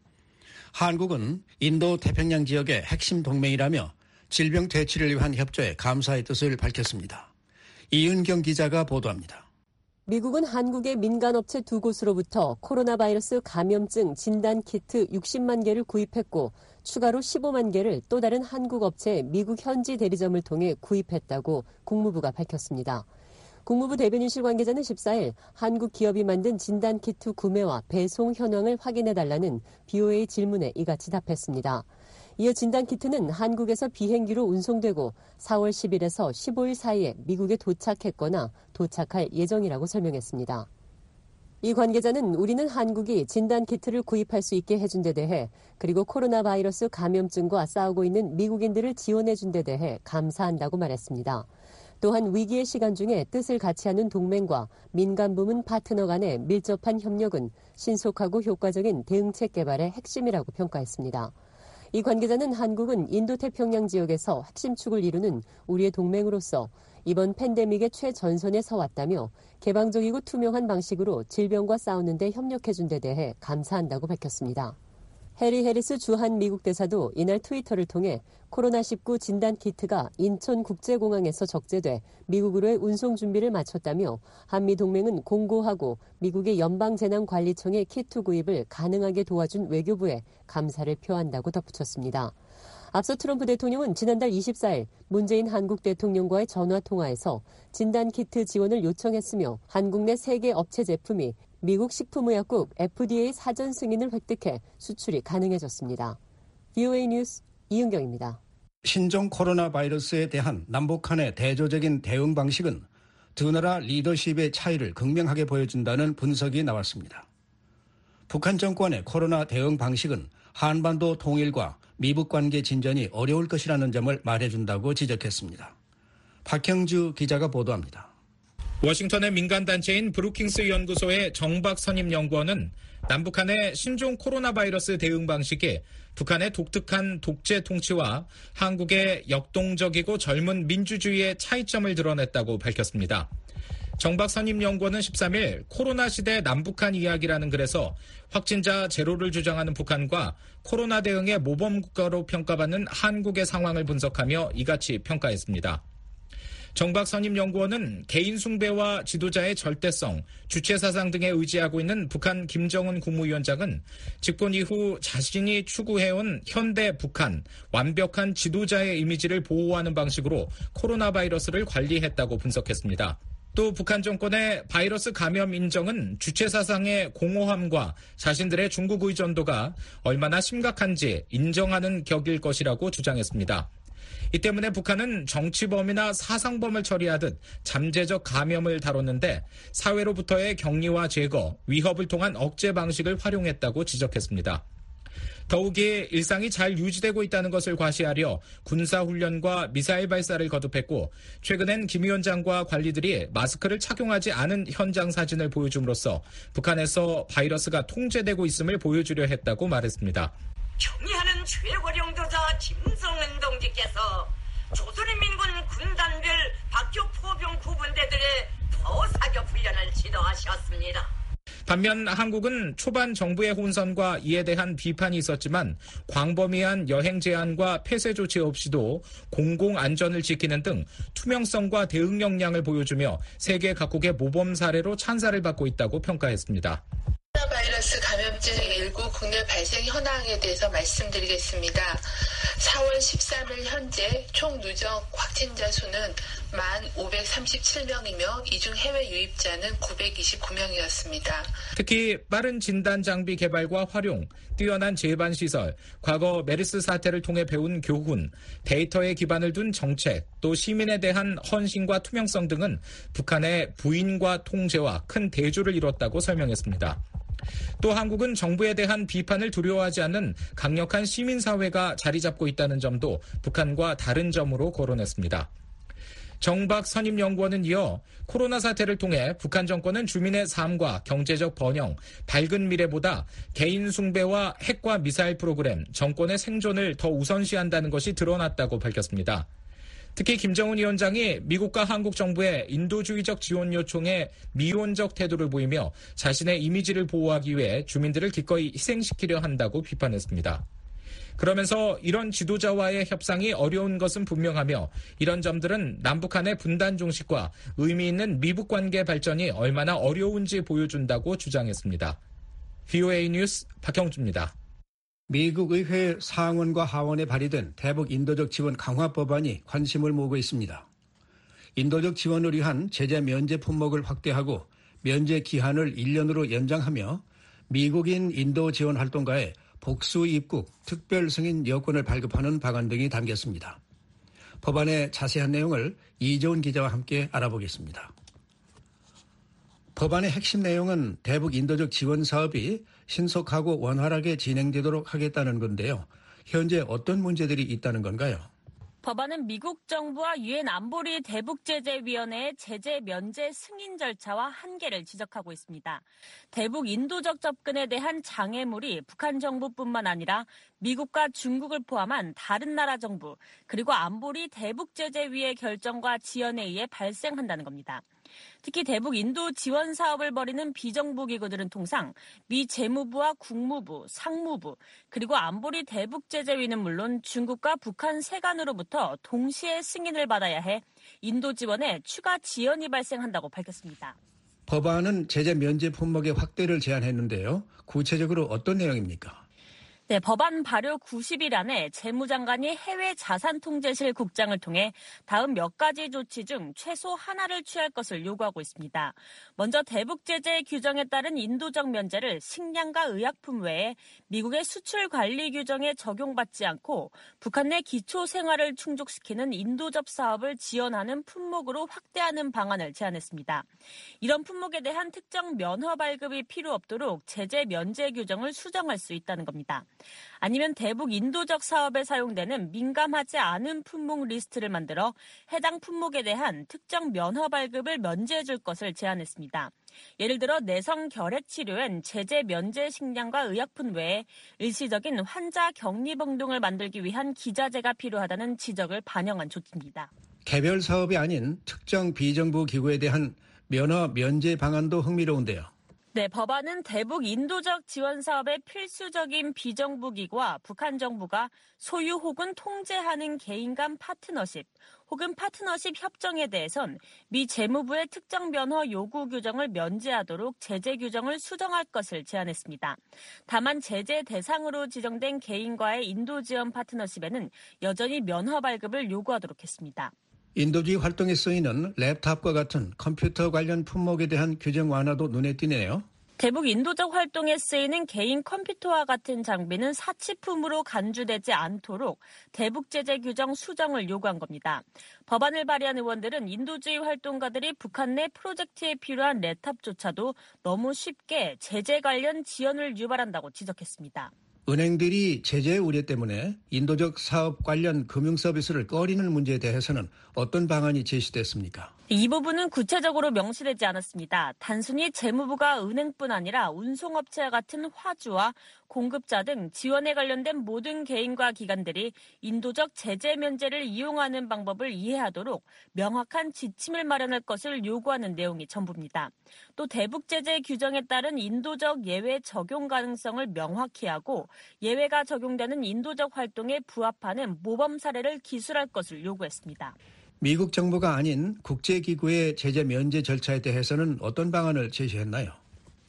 한국은 인도 태평양 지역의 핵심 동맹이라며 질병 퇴치를 위한 협조에 감사의 뜻을 밝혔습니다. 이은경 기자가 보도합니다. 미국은 한국의 민간업체 2곳으로부터 코로나 바이러스 감염증 진단 키트 60만 개를 구입했고 추가로 15만 개를 또 다른 한국 업체 미국 현지 대리점을 통해 구입했다고 국무부가 밝혔습니다. 국무부 대변인실 관계자는 14일 한국 기업이 만든 진단 키트 구매와 배송 현황을 확인해달라는 BOA 질문에 이같이 답했습니다. 이어 진단 키트는 한국에서 비행기로 운송되고 4월 10일에서 15일 사이에 미국에 도착했거나 도착할 예정이라고 설명했습니다. 이 관계자는 우리는 한국이 진단 키트를 구입할 수 있게 해준 데 대해 그리고 코로나 바이러스 감염증과 싸우고 있는 미국인들을 지원해 준 데 대해 감사한다고 말했습니다. 또한 위기의 시간 중에 뜻을 같이 하는 동맹과 민간 부문 파트너 간의 밀접한 협력은 신속하고 효과적인 대응책 개발의 핵심이라고 평가했습니다. 이 관계자는 한국은 인도태평양 지역에서 핵심 축을 이루는 우리의 동맹으로서 이번 팬데믹의 최전선에 서왔다며 개방적이고 투명한 방식으로 질병과 싸우는 데 협력해준 데 대해 감사한다고 밝혔습니다. 해리 해리스 주한 미국 대사도 이날 트위터를 통해 코로나19 진단 키트가 인천국제공항에서 적재돼 미국으로의 운송 준비를 마쳤다며 한미 동맹은 공고하고 미국의 연방재난관리청의 키트 구입을 가능하게 도와준 외교부에 감사를 표한다고 덧붙였습니다. 앞서 트럼프 대통령은 지난달 24일 문재인 한국 대통령과의 전화통화에서 진단키트 지원을 요청했으며 한국 내 3개 업체 제품이 미국 식품의약국 FDA 사전 승인을 획득해 수출이 가능해졌습니다. BOA 뉴스 이은경입니다. 신종 코로나 바이러스에 대한 남북한의 대조적인 대응 방식은 두 나라 리더십의 차이를 극명하게 보여준다는 분석이 나왔습니다. 북한 정권의 코로나 대응 방식은 한반도 통일과 미북 관계 진전이 어려울 것이라는 점을 말해준다고 지적했습니다. 박형주 기자가 보도합니다. 워싱턴의 민간단체인 브루킹스 연구소의 정박 선임연구원은 남북한의 신종 코로나 바이러스 대응 방식이 북한의 독특한 독재 통치와 한국의 역동적이고 젊은 민주주의의 차이점을 드러냈다고 밝혔습니다. 정박 선임연구원은 13일 코로나 시대 남북한 이야기라는 글에서 확진자 제로를 주장하는 북한과 코로나 대응의 모범국가로 평가받는 한국의 상황을 분석하며 이같이 평가했습니다. 정박 선임연구원은 개인 숭배와 지도자의 절대성, 주체사상 등에 의지하고 있는 북한 김정은 국무위원장은 집권 이후 자신이 추구해온 현대 북한, 완벽한 지도자의 이미지를 보호하는 방식으로 코로나 바이러스를 관리했다고 분석했습니다. 또 북한 정권의 바이러스 감염 인정은 주체사상의 공허함과 자신들의 중국 의존도가 얼마나 심각한지 인정하는 격일 것이라고 주장했습니다. 이 때문에 북한은 정치범이나 사상범을 처리하듯 잠재적 감염을 다뤘는데 사회로부터의 격리와 제거, 위협을 통한 억제 방식을 활용했다고 지적했습니다. 더욱이 일상이 잘 유지되고 있다는 것을 과시하려 군사훈련과 미사일 발사를 거듭했고 최근엔 김 위원장과 관리들이 마스크를 착용하지 않은 현장 사진을 보여줌으로써 북한에서 바이러스가 통제되고 있음을 보여주려 했다고 말했습니다. 경의하는 최고령 도자 김성은 동지께서 조선인민군 군단별 박격 포병 구분대들의 포사격 훈련을 지도하셨습니다. 반면 한국은 초반 정부의 혼선과 이에 대한 비판이 있었지만 광범위한 여행 제한과 폐쇄 조치 없이도 공공 안전을 지키는 등 투명성과 대응 역량을 보여주며 세계 각국의 모범 사례로 찬사를 받고 있다고 평가했습니다. 코로나 바이러스 감염증 19 국내 발생 현황에 대해서 말씀드리겠습니다. 4월 13일 현재 총 누적 확진자 수는 1,537명이며 이중 해외 유입자는 929명이었습니다. 특히 빠른 진단 장비 개발과 활용, 뛰어난 제반 시설, 과거 메르스 사태를 통해 배운 교훈, 데이터에 기반을 둔 정책, 또 시민에 대한 헌신과 투명성 등은 북한의 부인과 통제와 큰 대조를 이뤘다고 설명했습니다. 또 한국은 정부에 대한 비판을 두려워하지 않는 강력한 시민사회가 자리 잡고 있다는 점도 북한과 다른 점으로 거론했습니다. 정박 선임연구원은 이어 코로나 사태를 통해 북한 정권은 주민의 삶과 경제적 번영, 밝은 미래보다 개인 숭배와 핵과 미사일 프로그램, 정권의 생존을 더 우선시한다는 것이 드러났다고 밝혔습니다. 특히 김정은 위원장이 미국과 한국 정부의 인도주의적 지원 요청에 미온적 태도를 보이며 자신의 이미지를 보호하기 위해 주민들을 기꺼이 희생시키려 한다고 비판했습니다. 그러면서 이런 지도자와의 협상이 어려운 것은 분명하며 이런 점들은 남북한의 분단 종식과 의미 있는 미북 관계 발전이 얼마나 어려운지 보여준다고 주장했습니다. VOA 뉴스 박형주입니다. 미국 의회 상원과 하원에 발의된 대북 인도적 지원 강화 법안이 관심을 모으고 있습니다. 인도적 지원을 위한 제재 면제 품목을 확대하고 면제 기한을 1년으로 연장하며 미국인 인도 지원 활동가의 복수 입국, 특별 승인 여권을 발급하는 방안 등이 담겼습니다. 법안의 자세한 내용을 이재훈 기자와 함께 알아보겠습니다. 법안의 핵심 내용은 대북 인도적 지원 사업이 신속하고 원활하게 진행되도록 하겠다는 건데요. 현재 어떤 문제들이 있다는 건가요? 법안은 미국 정부와 유엔 안보리 대북제재위원회의 제재 면제 승인 절차와 한계를 지적하고 있습니다. 대북 인도적 접근에 대한 장애물이 북한 정부뿐만 아니라 미국과 중국을 포함한 다른 나라 정부, 그리고 안보리 대북제재위의 결정과 지연에 의해 발생한다는 겁니다. 특히 대북 인도 지원 사업을 벌이는 비정부 기구들은 통상 미 재무부와 국무부, 상무부, 그리고 안보리 대북제재위는 물론 중국과 북한 세관으로부터 동시에 승인을 받아야 해 인도 지원에 추가 지연이 발생한다고 밝혔습니다. 법안은 제재 면제 품목의 확대를 제안했는데요. 구체적으로 어떤 내용입니까? 네, 법안 발효 90일 안에 재무장관이 해외 자산통제실 국장을 통해 다음 몇 가지 조치 중 최소 하나를 취할 것을 요구하고 있습니다. 먼저 대북제재 규정에 따른 인도적 면제를 식량과 의약품 외에 미국의 수출 관리 규정에 적용받지 않고 북한 내 기초 생활을 충족시키는 인도적 사업을 지원하는 품목으로 확대하는 방안을 제안했습니다. 이런 품목에 대한 특정 면허 발급이 필요 없도록 제재 면제 규정을 수정할 수 있다는 겁니다. 아니면 대북 인도적 사업에 사용되는 민감하지 않은 품목 리스트를 만들어 해당 품목에 대한 특정 면허 발급을 면제해 줄 것을 제안했습니다. 예를 들어 내성 결핵 치료엔 제재 면제 식량과 의약품 외에 일시적인 환자 격리 병동을 만들기 위한 기자재가 필요하다는 지적을 반영한 조치입니다. 개별 사업이 아닌 특정 비정부 기구에 대한 면허 면제 방안도 흥미로운데요. 네, 법안은 대북 인도적 지원 사업의 필수적인 비정부 기구와 북한 정부가 소유 혹은 통제하는 개인 간 파트너십 혹은 파트너십 협정에 대해선 미 재무부의 특정 면허 요구 규정을 면제하도록 제재 규정을 수정할 것을 제안했습니다. 다만 제재 대상으로 지정된 개인과의 인도 지원 파트너십에는 여전히 면허 발급을 요구하도록 했습니다. 인도주의 활동에 쓰이는 랩탑과 같은 컴퓨터 관련 품목에 대한 규정 완화도 눈에 띄네요. 대북 인도적 활동에 쓰이는 개인 컴퓨터와 같은 장비는 사치품으로 간주되지 않도록 대북 제재 규정 수정을 요구한 겁니다. 법안을 발의한 의원들은 인도주의 활동가들이 북한 내 프로젝트에 필요한 랩탑조차도 너무 쉽게 제재 관련 지연을 유발한다고 지적했습니다. 은행들이 제재 우려 때문에 인도적 사업 관련 금융 서비스를 꺼리는 문제에 대해서는 어떤 방안이 제시됐습니까? 이 부분은 구체적으로 명시되지 않았습니다. 단순히 재무부가 은행뿐 아니라 운송업체와 같은 화주와 공급자 등 지원에 관련된 모든 개인과 기관들이 인도적 제재 면제를 이용하는 방법을 이해하도록 명확한 지침을 마련할 것을 요구하는 내용이 전부입니다. 또 대북 제재 규정에 따른 인도적 예외 적용 가능성을 명확히 하고 예외가 적용되는 인도적 활동에 부합하는 모범 사례를 기술할 것을 요구했습니다. 미국 정부가 아닌 국제기구의 제재 면제 절차에 대해서는 어떤 방안을 제시했나요?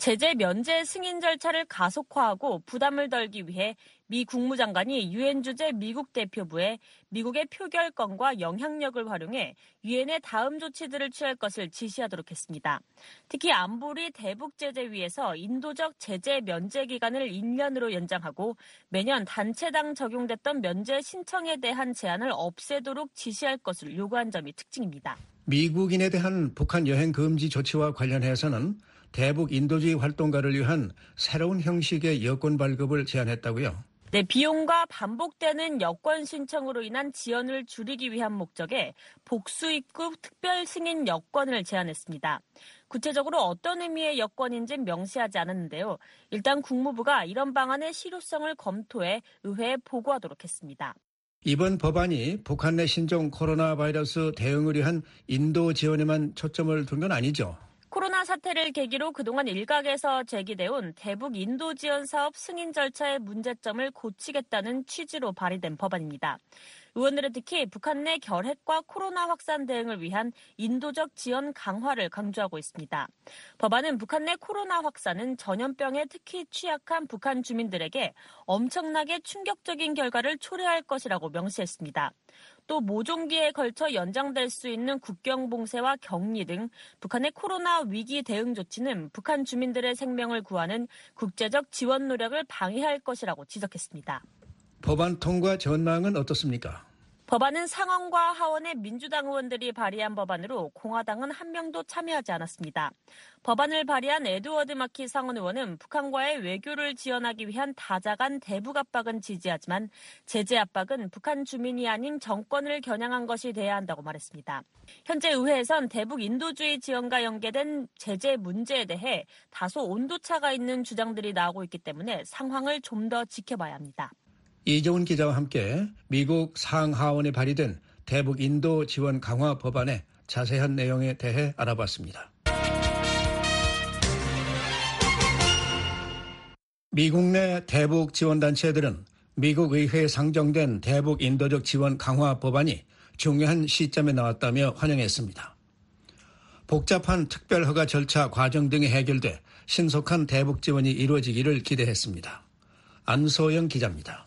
제재 면제 승인 절차를 가속화하고 부담을 덜기 위해 미 국무장관이 유엔 주재 미국 대표부에 미국의 표결권과 영향력을 활용해 유엔의 다음 조치들을 취할 것을 지시하도록 했습니다. 특히 안보리 대북 제재위에서 인도적 제재 면제 기간을 1년으로 연장하고 매년 단체당 적용됐던 면제 신청에 대한 제한을 없애도록 지시할 것을 요구한 점이 특징입니다. 미국인에 대한 북한 여행 금지 조치와 관련해서는 대북 인도주의 활동가를 위한 새로운 형식의 여권 발급을 제안했다고요? 네, 비용과 반복되는 여권 신청으로 인한 지연을 줄이기 위한 목적에 복수 입국 특별 승인 여권을 제안했습니다. 구체적으로 어떤 의미의 여권인지는 명시하지 않았는데요. 일단 국무부가 이런 방안의 실효성을 검토해 의회에 보고하도록 했습니다. 이번 법안이 북한 내 신종 코로나 바이러스 대응을 위한 인도 지원에만 초점을 둔 건 아니죠? 코로나 사태를 계기로 그동안 일각에서 제기돼온 대북 인도 지원 사업 승인 절차의 문제점을 고치겠다는 취지로 발의된 법안입니다. 의원들은 특히 북한 내 결핵과 코로나 확산 대응을 위한 인도적 지원 강화를 강조하고 있습니다. 법안은 북한 내 코로나 확산은 전염병에 특히 취약한 북한 주민들에게 엄청나게 충격적인 결과를 초래할 것이라고 명시했습니다. 또 모종기에 걸쳐 연장될 수 있는 국경 봉쇄와 격리 등 북한의 코로나 위기 대응 조치는 북한 주민들의 생명을 구하는 국제적 지원 노력을 방해할 것이라고 지적했습니다. 법안 통과 전망은 어떻습니까? 법안은 상원과 하원의 민주당 의원들이 발의한 법안으로 공화당은 한 명도 참여하지 않았습니다. 법안을 발의한 에드워드 마키 상원 의원은 북한과의 외교를 지원하기 위한 다자간 대북 압박은 지지하지만 제재 압박은 북한 주민이 아닌 정권을 겨냥한 것이 돼야 한다고 말했습니다. 현재 의회에선 대북 인도주의 지원과 연계된 제재 문제에 대해 다소 온도차가 있는 주장들이 나오고 있기 때문에 상황을 좀 더 지켜봐야 합니다. 이종훈 기자와 함께 미국 상하원에 발의된 대북 인도 지원 강화 법안의 자세한 내용에 대해 알아봤습니다. 미국 내 대북 지원단체들은 미국 의회에 상정된 대북 인도적 지원 강화 법안이 중요한 시점에 나왔다며 환영했습니다. 복잡한 특별허가 절차 과정 등이 해결돼 신속한 대북 지원이 이루어지기를 기대했습니다. 안소영 기자입니다.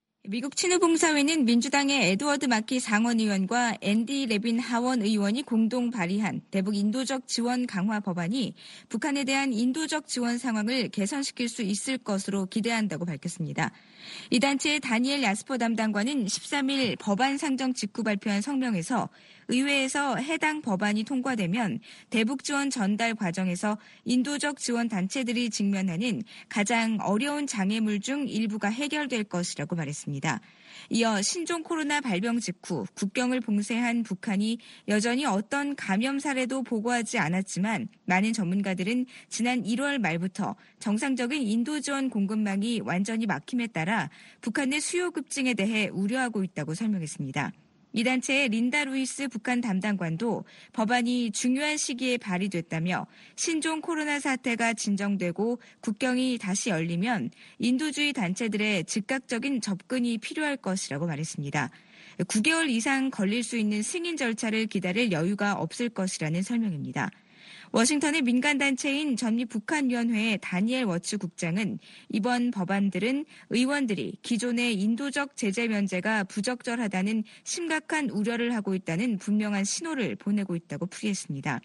미국 친후봉사회는 민주당의 에드워드 마키 상원의원과 앤디 레빈 하원 의원이 공동 발의한 대북 인도적 지원 강화 법안이 북한에 대한 인도적 지원 상황을 개선시킬 수 있을 것으로 기대한다고 밝혔습니다. 이 단체의 다니엘 야스퍼 담당관은 13일 법안 상정 직후 발표한 성명에서 의회에서 해당 법안이 통과되면 대북 지원 전달 과정에서 인도적 지원 단체들이 직면하는 가장 어려운 장애물 중 일부가 해결될 것이라고 말했습니다. 이어 신종 코로나 발병 직후 국경을 봉쇄한 북한이 여전히 어떤 감염 사례도 보고하지 않았지만 많은 전문가들은 지난 1월 말부터 정상적인 인도 지원 공급망이 완전히 막힘에 따라 북한 내 수요 급증에 대해 우려하고 있다고 설명했습니다. 이 단체의 린다 루이스 북한 담당관도 법안이 중요한 시기에 발의됐다며 신종 코로나 사태가 진정되고 국경이 다시 열리면 인도주의 단체들의 즉각적인 접근이 필요할 것이라고 말했습니다. 9개월 이상 걸릴 수 있는 승인 절차를 기다릴 여유가 없을 것이라는 설명입니다. 워싱턴의 민간단체인 전미북한위원회의 다니엘 워츠 국장은 이번 법안들은 의원들이 기존의 인도적 제재 면제가 부적절하다는 심각한 우려를 하고 있다는 분명한 신호를 보내고 있다고 풀이했습니다.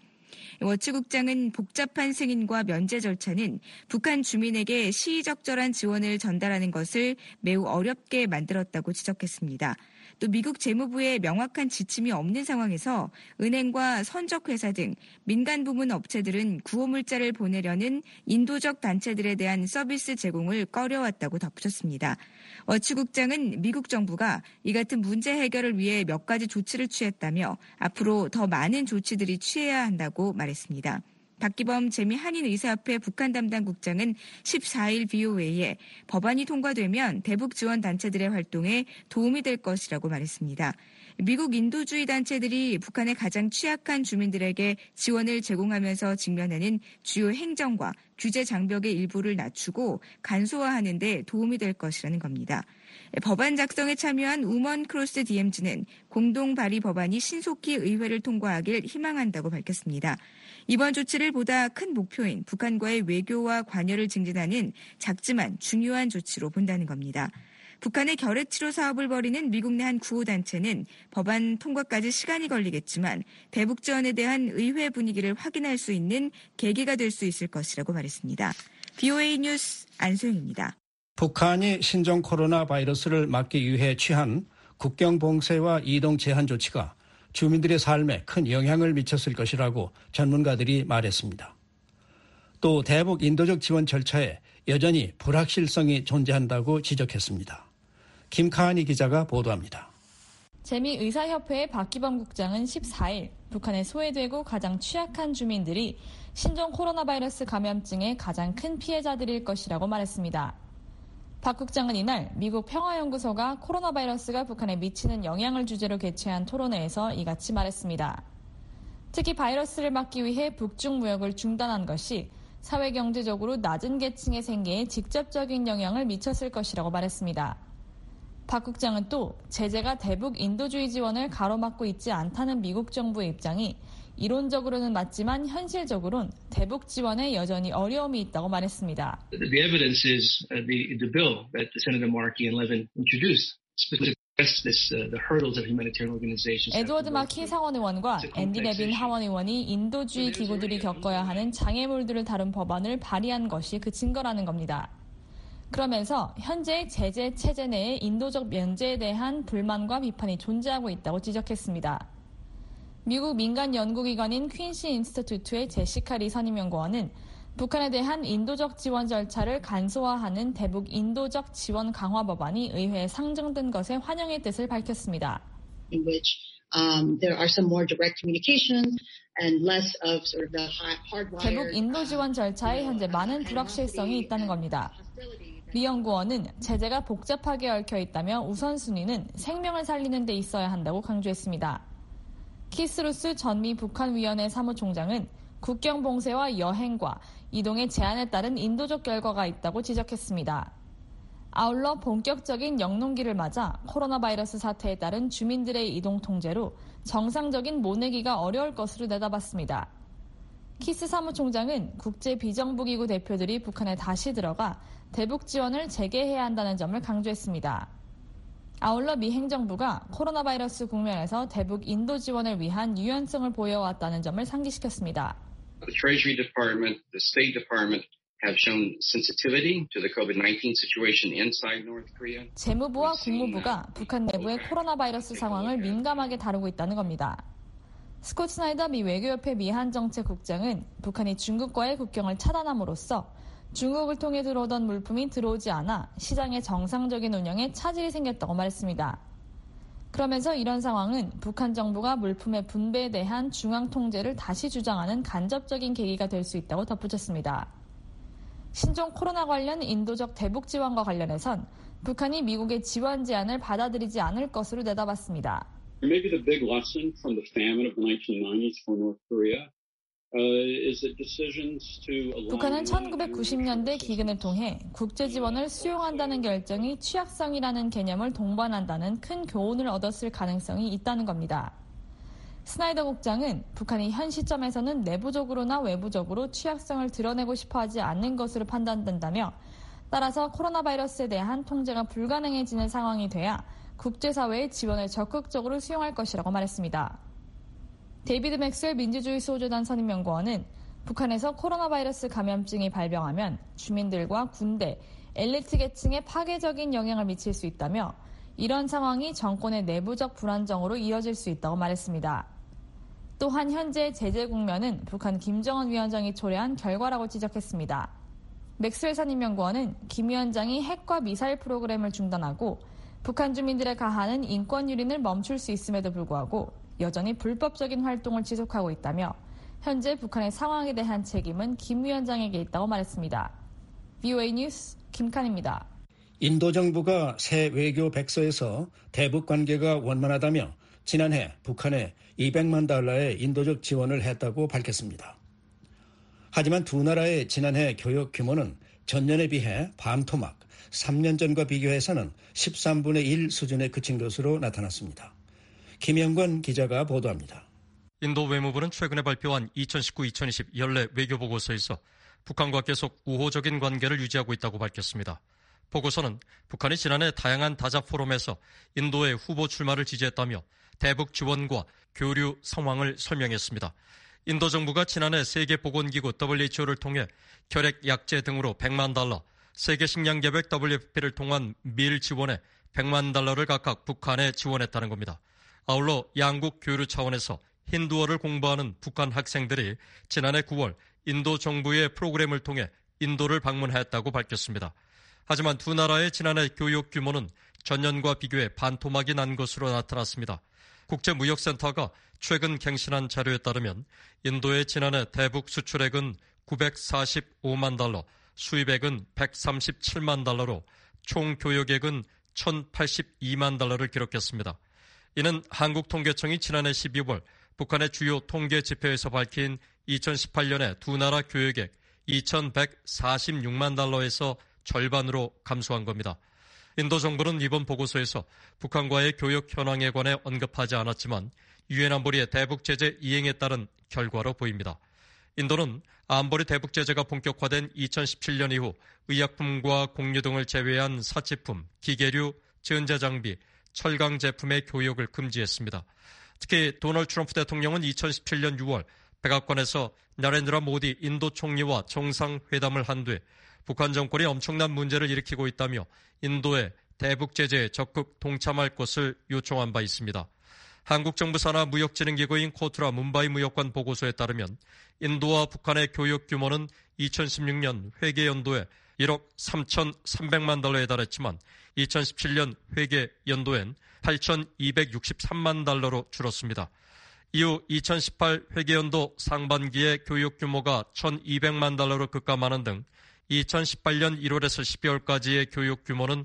워츠 국장은 복잡한 승인과 면제 절차는 북한 주민에게 시의적절한 지원을 전달하는 것을 매우 어렵게 만들었다고 지적했습니다. 또 미국 재무부의 명확한 지침이 없는 상황에서 은행과 선적회사 등 민간 부문 업체들은 구호물자를 보내려는 인도적 단체들에 대한 서비스 제공을 꺼려왔다고 덧붙였습니다. 워츠 국장은 미국 정부가 이 같은 문제 해결을 위해 몇 가지 조치를 취했다며 앞으로 더 많은 조치들이 취해야 한다고 말했습니다. 박기범 재미한인의사협회 북한 담당 국장은 14일 BOA에 법안이 통과되면 대북 지원 단체들의 활동에 도움이 될 것이라고 말했습니다. 미국 인도주의 단체들이 북한의 가장 취약한 주민들에게 지원을 제공하면서 직면하는 주요 행정과 규제 장벽의 일부를 낮추고 간소화하는 데 도움이 될 것이라는 겁니다. 법안 작성에 참여한 우먼 크로스 DMZ는 공동 발의 법안이 신속히 의회를 통과하길 희망한다고 밝혔습니다. 이번 조치를 보다 큰 목표인 북한과의 외교와 관여를 증진하는 작지만 중요한 조치로 본다는 겁니다. 북한의 결핵치료 사업을 벌이는 미국 내 한 구호단체는 법안 통과까지 시간이 걸리겠지만 대북 지원에 대한 의회 분위기를 확인할 수 있는 계기가 될 수 있을 것이라고 말했습니다. VOA 뉴스 안소영입니다. 북한이 신종 코로나 바이러스를 막기 위해 취한 국경 봉쇄와 이동 제한 조치가 주민들의 삶에 큰 영향을 미쳤을 것이라고 전문가들이 말했습니다. 또 대북 인도적 지원 절차에 여전히 불확실성이 존재한다고 지적했습니다. 김카은이 기자가 보도합니다. 재미의사협회의 박기범 국장은 14일 북한에 소외되고 가장 취약한 주민들이 신종 코로나 바이러스 감염증의 가장 큰 피해자들일 것이라고 말했습니다. 박 국장은 이날 미국 평화연구소가 코로나 바이러스가 북한에 미치는 영향을 주제로 개최한 토론회에서 이같이 말했습니다. 특히 바이러스를 막기 위해 북중 무역을 중단한 것이 사회경제적으로 낮은 계층의 생계에 직접적인 영향을 미쳤을 것이라고 말했습니다. 박 국장은 또 제재가 대북 인도주의 지원을 가로막고 있지 않다는 미국 정부의 입장이 이론적으로는 맞지만 현실적으로는 대북 지원에 여전히 어려움이 있다고 말했습니다. The evidence is the bill that Senator Markey and Levin introduced specifically addressed the hurdles of humanitarian organizations. 에드워드 마키 상원 의원과 앤디 레빈 하원 의원이 인도주의 기구들이 겪어야 하는 장애물들을 다룬 법안을 발의한 것이 그 증거라는 겁니다. 그러면서 현재의 제재 체제 내에 인도적 면제에 대한 불만과 비판이 존재하고 있다고 지적했습니다. 미국 민간 연구기관인 퀸시 인스티튜트의 제시카 리 선임연구원은 북한에 대한 인도적 지원 절차를 간소화하는 대북 인도적 지원 강화 법안이 의회에 상정된 것에 환영의 뜻을 밝혔습니다. In which there are some more direct communications and less of sort of the hardwired. 대북 인도 지원 절차에 현재 많은 불확실성이 있다는 겁니다. 리 연구원은 제재가 복잡하게 얽혀 있다며 우선순위는 생명을 살리는 데 있어야 한다고 강조했습니다. 키스루스 전미 북한위원회 사무총장은 국경 봉쇄와 여행과 이동의 제한에 따른 인도적 결과가 있다고 지적했습니다. 아울러 본격적인 영농기를 맞아 코로나 바이러스 사태에 따른 주민들의 이동 통제로 정상적인 모내기가 어려울 것으로 내다봤습니다. 키스 사무총장은 국제 비정부기구 대표들이 북한에 다시 들어가 대북 지원을 재개해야 한다는 점을 강조했습니다. 아울러 미 행정부가 코로나 바이러스 국면에서 대북 인도 지원을 위한 유연성을 보여왔다는 점을 상기시켰습니다. The Treasury Department, the State Department have shown sensitivity to the COVID-19 situation inside North Korea. 재무부와 국무부가 북한 내부의 코로나 바이러스 상황을 민감하게 다루고 있다는 겁니다. 스콧 스나이더 미 외교협회 미 한정책국장은 북한이 중국과의 국경을 차단함으로써 중국을 통해 들어오던 물품이 들어오지 않아 시장의 정상적인 운영에 차질이 생겼다고 말했습니다. 그러면서 이런 상황은 북한 정부가 물품의 분배에 대한 중앙 통제를 다시 주장하는 간접적인 계기가 될 수 있다고 덧붙였습니다. 신종 코로나 관련 인도적 대북 지원과 관련해선 북한이 미국의 지원 제안을 받아들이지 않을 것으로 내다봤습니다. Maybe the big lesson from the famine of the 1990s for North Korea is that decisions to allow. 북한은 1990년대 기근을 통해 국제 지원을 수용한다는 결정이 취약성이라는 개념을 동반한다는 큰 교훈을 얻었을 가능성이 있다는 겁니다. 스나이더 국장은 북한이 현 시점에서는 내부적으로나 외부적으로 취약성을 드러내고 싶어하지 않는 것으로 판단된다며 따라서 코로나 바이러스에 대한 통제가 불가능해지는 상황이 돼야 국제사회의 지원을 적극적으로 수용할 것이라고 말했습니다. 데이비드 맥스웰 민주주의 수호재단 선임연구원은 북한에서 코로나 바이러스 감염증이 발병하면 주민들과 군대, 엘리트 계층에 파괴적인 영향을 미칠 수 있다며 이런 상황이 정권의 내부적 불안정으로 이어질 수 있다고 말했습니다. 또한 현재 제재 국면은 북한 김정은 위원장이 초래한 결과라고 지적했습니다. 맥스웰 선임연구원은 김 위원장이 핵과 미사일 프로그램을 중단하고 북한 주민들에 가하는 인권 유린을 멈출 수 있음에도 불구하고 여전히 불법적인 활동을 지속하고 있다며 현재 북한의 상황에 대한 책임은 김 위원장에게 있다고 말했습니다. VOA 뉴스 김칸입니다. 인도 정부가 새 외교 백서에서 대북 관계가 원만하다며 지난해 북한에 $200만 인도적 지원을 했다고 밝혔습니다. 하지만 두 나라의 지난해 교역 규모는 전년에 비해 반토막, 3년 전과 비교해서는 13분의 1 수준에 그친 것으로 나타났습니다. 김영권 기자가 보도합니다. 인도 외무부는 최근에 발표한 2019-2020 연례 외교보고서에서 북한과 계속 우호적인 관계를 유지하고 있다고 밝혔습니다. 보고서는 북한이 지난해 다양한 다자 포럼에서 인도의 후보 출마를 지지했다며 대북 지원과 교류 상황을 설명했습니다. 인도 정부가 지난해 세계보건기구 WHO를 통해 결핵 약제 등으로 $1,000,000, 세계식량계획 WFP를 통한 밀 지원에 $1,000,000를 각각 북한에 지원했다는 겁니다. 아울러 양국 교류 차원에서 힌두어를 공부하는 북한 학생들이 지난해 9월 인도 정부의 프로그램을 통해 인도를 방문했다고 밝혔습니다. 하지만 두 나라의 지난해 교육 규모는 전년과 비교해 반토막이 난 것으로 나타났습니다. 국제무역센터가 최근 갱신한 자료에 따르면 인도의 지난해 대북 수출액은 $945만, 수입액은 $137만 달러로 총 교역액은 $1,082만 기록했습니다. 이는 한국통계청이 지난해 12월 북한의 주요 통계 지표에서 밝힌 2018년에 두 나라 교역액 $2,146만 달러에서 절반으로 감소한 겁니다. 인도 정부는 이번 보고서에서 북한과의 교역 현황에 관해 언급하지 않았지만 유엔 안보리의 대북 제재 이행에 따른 결과로 보입니다. 인도는 안보리 대북 제재가 본격화된 2017년 이후 의약품과 공유 등을 제외한 사치품, 기계류, 전자장비, 철강 제품의 교역을 금지했습니다. 특히 도널드 트럼프 대통령은 2017년 6월 백악관에서 나렌드라 모디 인도 총리와 정상회담을 한 뒤 북한 정권이 엄청난 문제를 일으키고 있다며 인도의 대북 제재에 적극 동참할 것을 요청한 바 있습니다. 한국정부 산하 무역진흥기구인 코트라 문바이 무역관 보고서에 따르면 인도와 북한의 교역 규모는 2016년 회계 연도에 $1억 3,300만 달러에 달했지만 2017년 회계 연도엔 $8,263만 달러로 줄었습니다. 이후 2018 회계연도 상반기에 교역 규모가 $1,200만 달러로 급감하는 등 2018년 1월에서 12월까지의 교역 규모는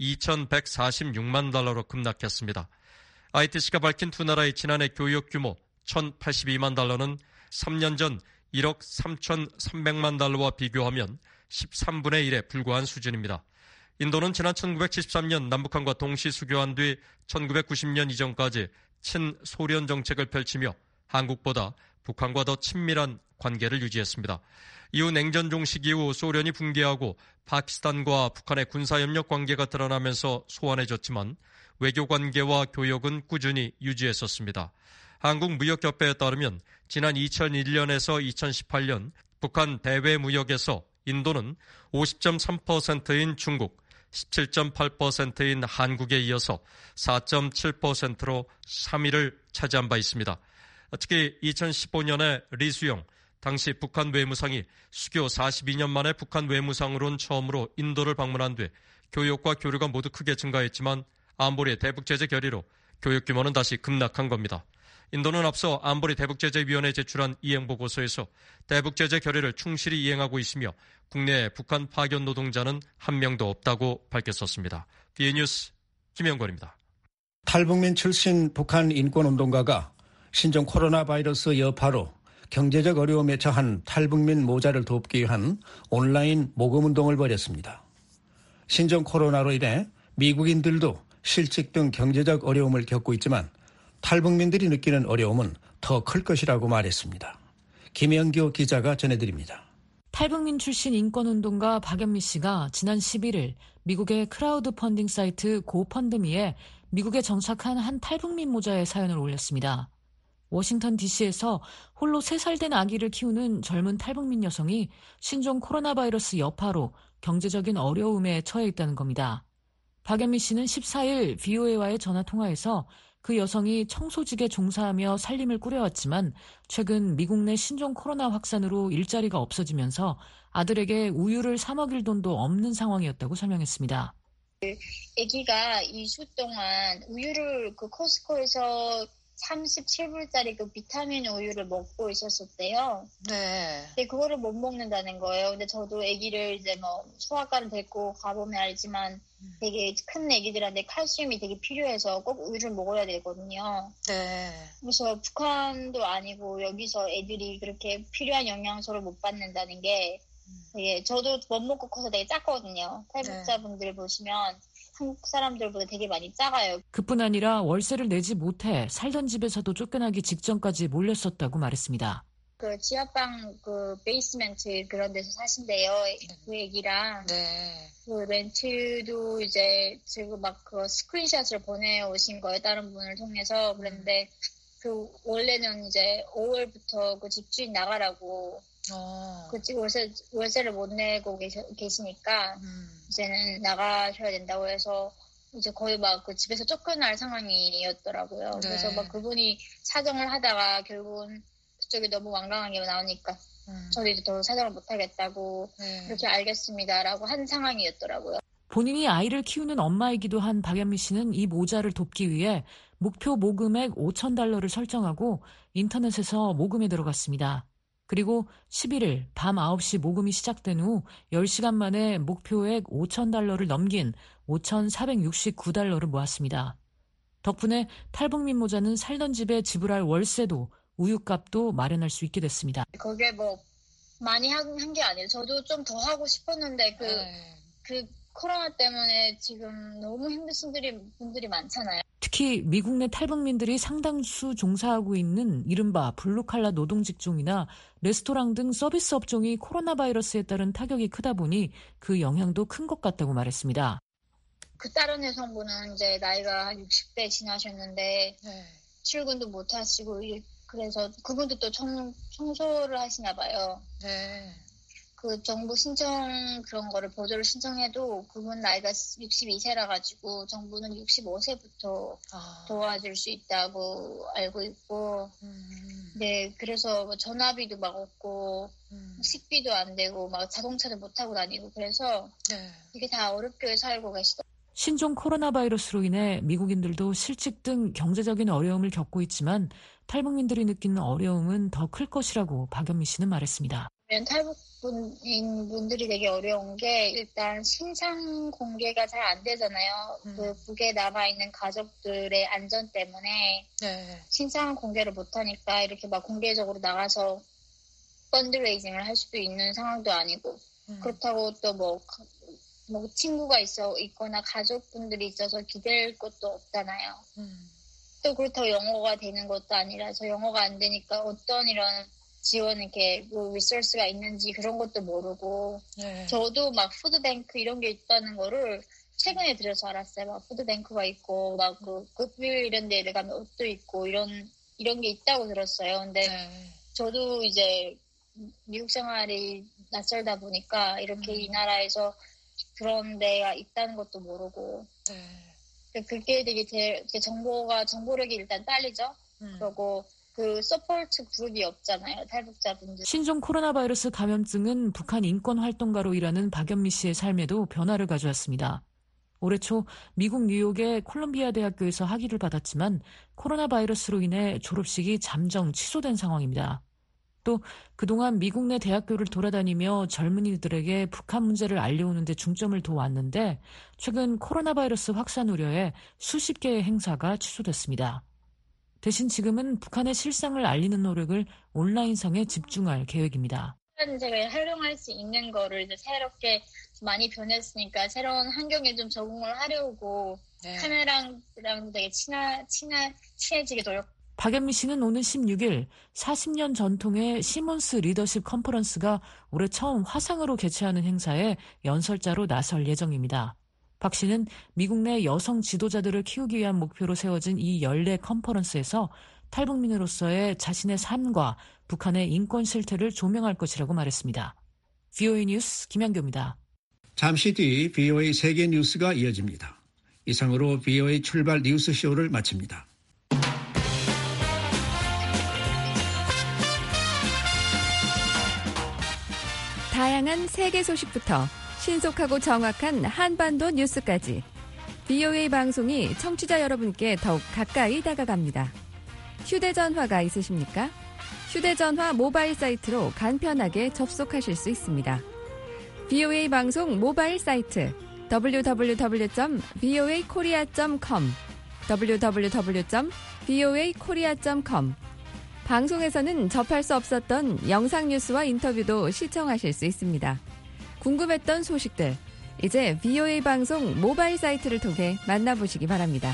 $2,146만 달러로 급락했습니다. ITC가 밝힌 두 나라의 지난해 교역 규모 $1,082만 달러는 3년 전 $1억 3,300만 달러와 비교하면 13분의 1에 불과한 수준입니다. 인도는 지난 1973년 남북한과 동시 수교한 뒤 1990년 이전까지 친소련 정책을 펼치며 한국보다 북한과 더 친밀한 관계를 유지했습니다. 이후 냉전 종식 이후 소련이 붕괴하고 파키스탄과 북한의 군사협력 관계가 드러나면서 소원해졌지만 외교관계와 교역은 꾸준히 유지했었습니다. 한국무역협회에 따르면 지난 2001년에서 2018년 북한 대외 무역에서 인도는 50.3%인 중국, 17.8%인 한국에 이어서 4.7%로 3위를 차지한 바 있습니다. 특히 2015년에 리수영 당시 북한 외무상이 수교 42년 만에 북한 외무상으로는 처음으로 인도를 방문한 뒤 교역과 교류가 모두 크게 증가했지만 안보리 대북제재 결의로 교역 규모는 다시 급락한 겁니다. 인도는 앞서 안보리 대북제재위원회에 제출한 이행보고서에서 대북제재 결의를 충실히 이행하고 있으며 국내 북한 파견 노동자는 한 명도 없다고 밝혔었습니다. DN뉴스 김영권입니다. 탈북민 출신 북한 인권운동가가 신종 코로나 바이러스 여파로 경제적 어려움에 처한 탈북민 모자를 돕기 위한 온라인 모금운동을 벌였습니다. 신종 코로나로 인해 미국인들도 실직 등 경제적 어려움을 겪고 있지만 탈북민들이 느끼는 어려움은 더 클 것이라고 말했습니다. 김영교 기자가 전해드립니다. 탈북민 출신 인권운동가 박연미 씨가 지난 11일 미국의 크라우드 펀딩 사이트 고펀드미에 미국에 정착한 한 탈북민 모자의 사연을 올렸습니다. 워싱턴 DC에서 홀로 3살 된 아기를 키우는 젊은 탈북민 여성이 신종 코로나 바이러스 여파로 경제적인 어려움에 처해 있다는 겁니다. 박연미 씨는 14일 VOA와의 전화통화에서 그 여성이 청소직에 종사하며 살림을 꾸려왔지만 최근 미국 내 신종 코로나 확산으로 일자리가 없어지면서 아들에게 우유를 사 먹일 돈도 없는 상황이었다고 설명했습니다. 아기가 2주 동안 우유를 코스코에서 37불짜리 그 비타민 우유를 먹고 있었었대요. 네. 근데 그거를 못 먹는다는 거예요. 근데 저도 아기를 이제 소아과를 데리고 가보면 알지만 되게 큰 아기들한테 칼슘이 되게 필요해서 꼭 우유를 먹어야 되거든요. 네. 그래서 북한도 아니고 여기서 애들이 그렇게 필요한 영양소를 못 받는다는 게 되게 저도 못 먹고 커서 되게 작거든요. 탈북자분들 보시면 한국 사람들보다 되게 많이 작아요. 그뿐 아니라 월세를 내지 못해 살던 집에서도 쫓겨나기 직전까지 몰렸었다고 말했습니다. 그 지하방 그 베이스멘트 그런 데서 사신대요. 그 얘기랑 그 렌트도 이제 지금 막 그 스크린샷을 보내오신 거예요. 다른 분을 통해서. 그런데 그 원래는 이제 5월부터 그 집주인 나가라고 그 월세를 못 내고 계시니까 이제는 나가셔야 된다고 해서 이제 거의 막 그 집에서 쫓겨날 상황이었더라고요. 그래서 막 그분이 사정을 하다가 결국은 그쪽이 너무 완강하게 나오니까 저도 이제 더 사정을 못하겠다고 그렇게 알겠습니다라고 한 상황이었더라고요. 본인이 아이를 키우는 엄마이기도 한 박연미 씨는 이 모자를 돕기 위해 목표 모금액 $5,000를 설정하고 인터넷에서 모금에 들어갔습니다. 그리고 11일 밤 9시 모금이 시작된 후 10시간 만에 목표액 $5,000를 넘긴 $5,469를 모았습니다. 덕분에 탈북민 모자는 살던 집에 지불할 월세도 우유값도 마련할 수 있게 됐습니다. 그게 뭐 많이 한 게 아니에요. 저도 좀 더 하고 싶었는데 그 코로나 때문에 지금 너무 힘드신 분들이 많잖아요. 특히 미국 내 탈북민들이 상당수 종사하고 있는 이른바 블루칼라 노동 직종이나 레스토랑 등 서비스 업종이 코로나 바이러스에 따른 타격이 크다 보니 그 영향도 큰 것 같다고 말했습니다. 그 다른 여성분은 이제 나이가 한 60대 지나셨는데 출근도 못 하시고 그래서 그분도 또 청소를 하시나 봐요. 그 정부 신청 그런 거를 보조를 신청해도 그분 나이가 62세라 가지고 정부는 65세부터 도와줄 수 있다고 알고 있고 네 그래서 뭐 전화비도 막 없고 식비도 안 되고 막 자동차도 못 타고 다니고 그래서 이게 다 어렵게 살고 계시더라고요. 신종 코로나 바이러스로 인해 미국인들도 실직 등 경제적인 어려움을 겪고 있지만 탈북민들이 느끼는 어려움은 더 클 것이라고 박연미 씨는 말했습니다. 탈북인 분들이 되게 어려운 게 일단 신상 공개가 잘 안 되잖아요. 그 북에 남아있는 가족들의 안전 때문에 신상 공개를 못하니까 이렇게 막 공개적으로 나가서 펀드레이징을 할 수도 있는 상황도 아니고 그렇다고 또 뭐 친구가 있거나 가족분들이 있어서 기댈 것도 없잖아요. 또 그렇다고 영어가 되는 것도 아니라서 영어가 안 되니까 어떤 이런 지원 이렇게 뭐 리소스가 있는지 그런 것도 모르고 저도 막 푸드뱅크 이런 게 있다는 거를 최근에 들어서 알았어요. 막 푸드뱅크가 있고 막 그 굿윌 이런 데를 가면 옷도 있고 이런 게 있다고 들었어요. 근데 저도 이제 미국 생활이 낯설다 보니까 이렇게 이 나라에서 그런 데가 있다는 것도 모르고 그게 되게 정보력이 일단 딸리죠. 그리고 그 서포트 그룹이 없잖아요. 탈북자분들. 신종 코로나 바이러스 감염증은 북한 인권활동가로 일하는 박연미 씨의 삶에도 변화를 가져왔습니다. 올해 초 미국 뉴욕의 콜롬비아 대학교에서 학위를 받았지만 코로나 바이러스로 인해 졸업식이 잠정 취소된 상황입니다. 또 그동안 미국 내 대학교를 돌아다니며 젊은이들에게 북한 문제를 알려오는 데 중점을 둬왔는데 최근 코로나 바이러스 확산 우려에 수십 개의 행사가 취소됐습니다. 대신 지금은 북한의 실상을 알리는 노력을 온라인상에 집중할 계획입니다. 제가 활용할 수 있는 거를 이제 새롭게 많이 변했으니까 새로운 환경에 좀 적응을 하려고 카메라랑 되게 친해지게 노력. 박연미 씨는 오는 16일 40년 전통의 시몬스 리더십 컨퍼런스가 올해 처음 화상으로 개최하는 행사에 연설자로 나설 예정입니다. 박 씨는 미국 내 여성 지도자들을 키우기 위한 목표로 세워진 이 연례 컨퍼런스에서 탈북민으로서의 자신의 삶과 북한의 인권 실태를 조명할 것이라고 말했습니다. VOA 뉴스 김양교입니다. 잠시 뒤 VOA 세계 뉴스가 이어집니다. 이상으로 VOA 출발 뉴스쇼를 마칩니다. 다양한 세계 소식부터 신속하고 정확한 한반도 뉴스까지 VOA 방송이 청취자 여러분께 더욱 가까이 다가갑니다. 휴대전화가 있으십니까? 휴대전화 모바일 사이트로 간편하게 접속하실 수 있습니다. VOA 방송 모바일 사이트 www.voakorea.com www.voakorea.com 방송에서는 접할 수 없었던 영상 뉴스와 인터뷰도 시청하실 수 있습니다. 궁금했던 소식들, 이제 VOA 방송 모바일 사이트를 통해 만나보시기 바랍니다.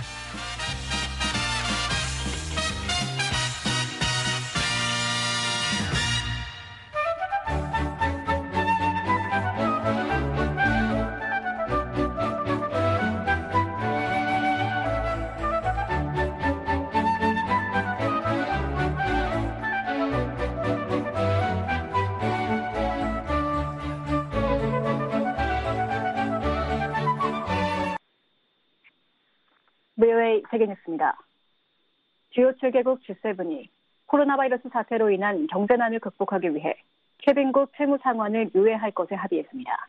VOA 세계뉴스입니다. 주요 7개국 G7이 코로나 바이러스 사태로 인한 경제난을 극복하기 위해 케빈국 채무상환을 유예할 것에 합의했습니다.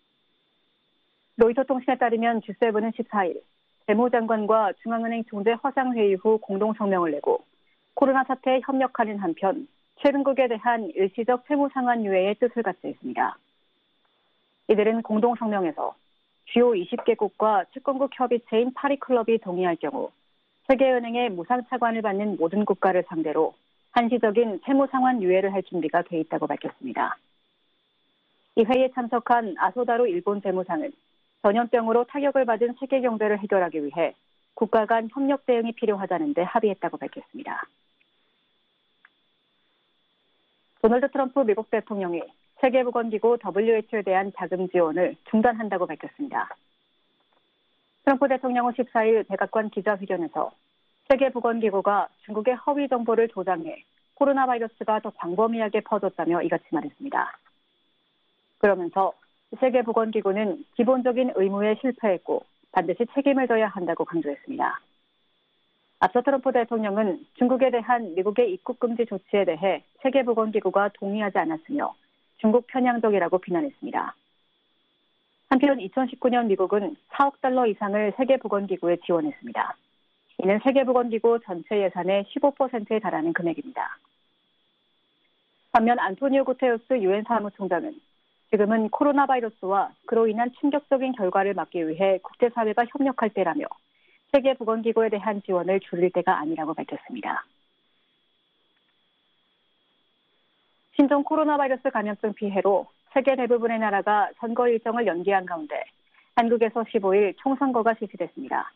로이터 통신에 따르면 G7은 14일 재무장관과 중앙은행 총재 화상회의 후 공동성명을 내고 코로나 사태에 협력하는 한편 케빈국에 대한 일시적 채무상환 유예의 뜻을 같이 했습니다. 이들은 공동성명에서 주요 20개국과 채권국 협의체인 파리클럽이 동의할 경우 세계은행의 무상차관을 받는 모든 국가를 상대로 한시적인 채무상환 유예를 할 준비가 돼 있다고 밝혔습니다. 이 회의에 참석한 아소다로 일본 재무상은 전염병으로 타격을 받은 세계 경제를 해결하기 위해 국가 간 협력 대응이 필요하다는 데 합의했다고 밝혔습니다. 도널드 트럼프 미국 대통령이 세계보건기구 WHO에 대한 자금 지원을 중단한다고 밝혔습니다. 트럼프 대통령은 14일 백악관 기자회견에서 세계보건기구가 중국의 허위 정보를 조장해 코로나 바이러스가 더 광범위하게 퍼졌다며 이같이 말했습니다. 그러면서 세계보건기구는 기본적인 의무에 실패했고 반드시 책임을 져야 한다고 강조했습니다. 앞서 트럼프 대통령은 중국에 대한 미국의 입국 금지 조치에 대해 세계보건기구가 동의하지 않았으며 중국 편향적이라고 비난했습니다. 한편 2019년 미국은 4억 달러 이상을 세계보건기구에 지원했습니다. 이는 세계보건기구 전체 예산의 15%에 달하는 금액입니다. 반면 안토니오 구테우스 유엔 사무총장은 지금은 코로나 바이러스와 그로 인한 충격적인 결과를 막기 위해 국제사회가 협력할 때라며 세계보건기구에 대한 지원을 줄일 때가 아니라고 밝혔습니다. 신종 코로나 바이러스 감염증 피해로 세계 대부분의 나라가 선거 일정을 연기한 가운데 한국에서 15일 총선거가 실시됐습니다.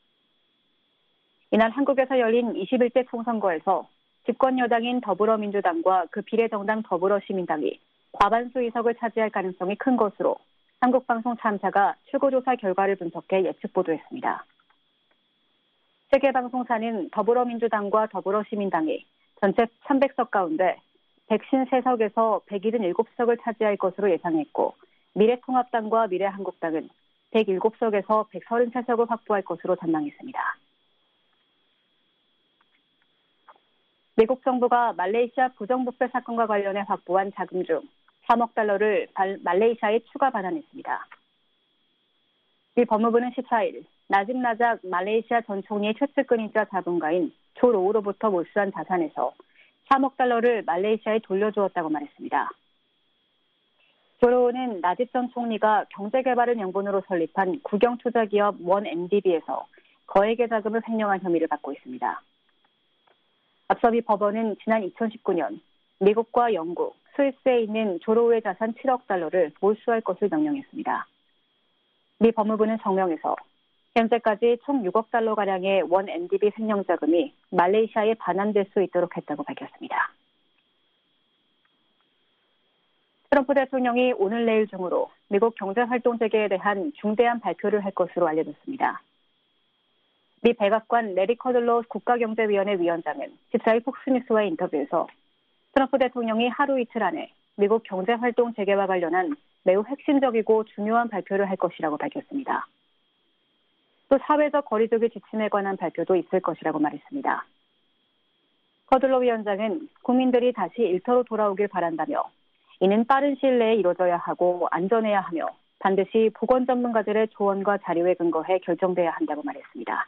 이날 한국에서 열린 21대 총선거에서 집권 여당인 더불어민주당과 그 비례정당 더불어시민당이 과반수 의석을 차지할 가능성이 큰 것으로 한국방송 3사가 출구조사 결과를 분석해 예측 보도했습니다. 세계방송사는 더불어민주당과 더불어시민당이 전체 300석 가운데 153석에서 177석을 차지할 것으로 예상했고 미래통합당과 미래한국당은 107석에서 133석을 확보할 것으로 전망했습니다. 미국 정부가 말레이시아 부정부패 사건과 관련해 확보한 자금 중 3억 달러를 말레이시아에 추가 반환했습니다. 미 법무부는 14일 나집 라작 말레이시아 전 총리의 최측근이자 자본가인 조 로우로부터 몰수한 자산에서 3억 달러를 말레이시아에 돌려주었다고 말했습니다. 조 로우는 나집 전 총리가 경제개발을 명분으로 설립한 국영투자기업 원MDB에서 거액의 자금을 횡령한 혐의를 받고 있습니다. 앞서 미 법원은 지난 2019년 미국과 영국, 스위스에 있는 조 로우의 자산 7억 달러를 몰수할 것을 명령했습니다. 미 법무부는 성명에서 현재까지 총 6억 달러가량의 원MDB 횡령 자금이 말레이시아에 반환될 수 있도록 했다고 밝혔습니다. 트럼프 대통령이 오늘 내일 중으로 미국 경제활동 재개에 대한 중대한 발표를 할 것으로 알려졌습니다. 미 백악관 레리 커들로 국가경제위원회 위원장은 14일 폭스뉴스와의 인터뷰에서 트럼프 대통령이 하루 이틀 안에 미국 경제활동 재개와 관련한 매우 핵심적이고 중요한 발표를 할 것이라고 밝혔습니다. 또 사회적 거리두기 지침에 관한 발표도 있을 것이라고 말했습니다. 커들로 위원장은 국민들이 다시 일터로 돌아오길 바란다며 이는 빠른 시일 내에 이루어져야 하고 안전해야 하며 반드시 보건 전문가들의 조언과 자료에 근거해 결정돼야 한다고 말했습니다.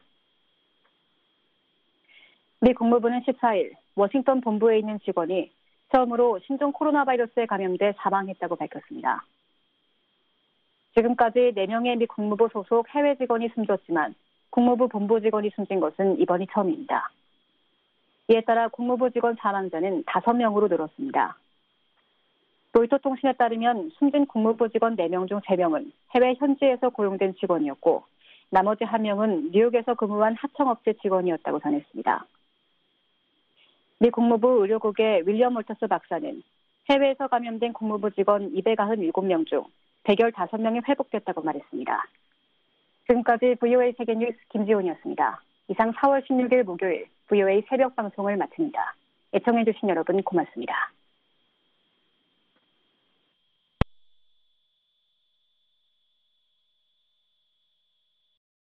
미 국무부는 14일 워싱턴 본부에 있는 직원이 처음으로 신종 코로나 바이러스에 감염돼 사망했다고 밝혔습니다. 지금까지 4명의 미 국무부 소속 해외 직원이 숨졌지만 국무부 본부 직원이 숨진 것은 이번이 처음입니다. 이에 따라 국무부 직원 사망자는 5명으로 늘었습니다. 로이터 통신에 따르면 숨진 국무부 직원 4명 중 3명은 해외 현지에서 고용된 직원이었고 나머지 1명은 뉴욕에서 근무한 하청업체 직원이었다고 전했습니다. 미 국무부 의료국의 윌리엄 몰터스 박사는 해외에서 감염된 국무부 직원 297명 중 115명이 회복됐다고 말했습니다. 지금까지 VOA 세계뉴스 김지훈이었습니다. 이상 4월 16일 목요일 VOA 새벽 방송을 마칩니다. 애청해주신 여러분 고맙습니다.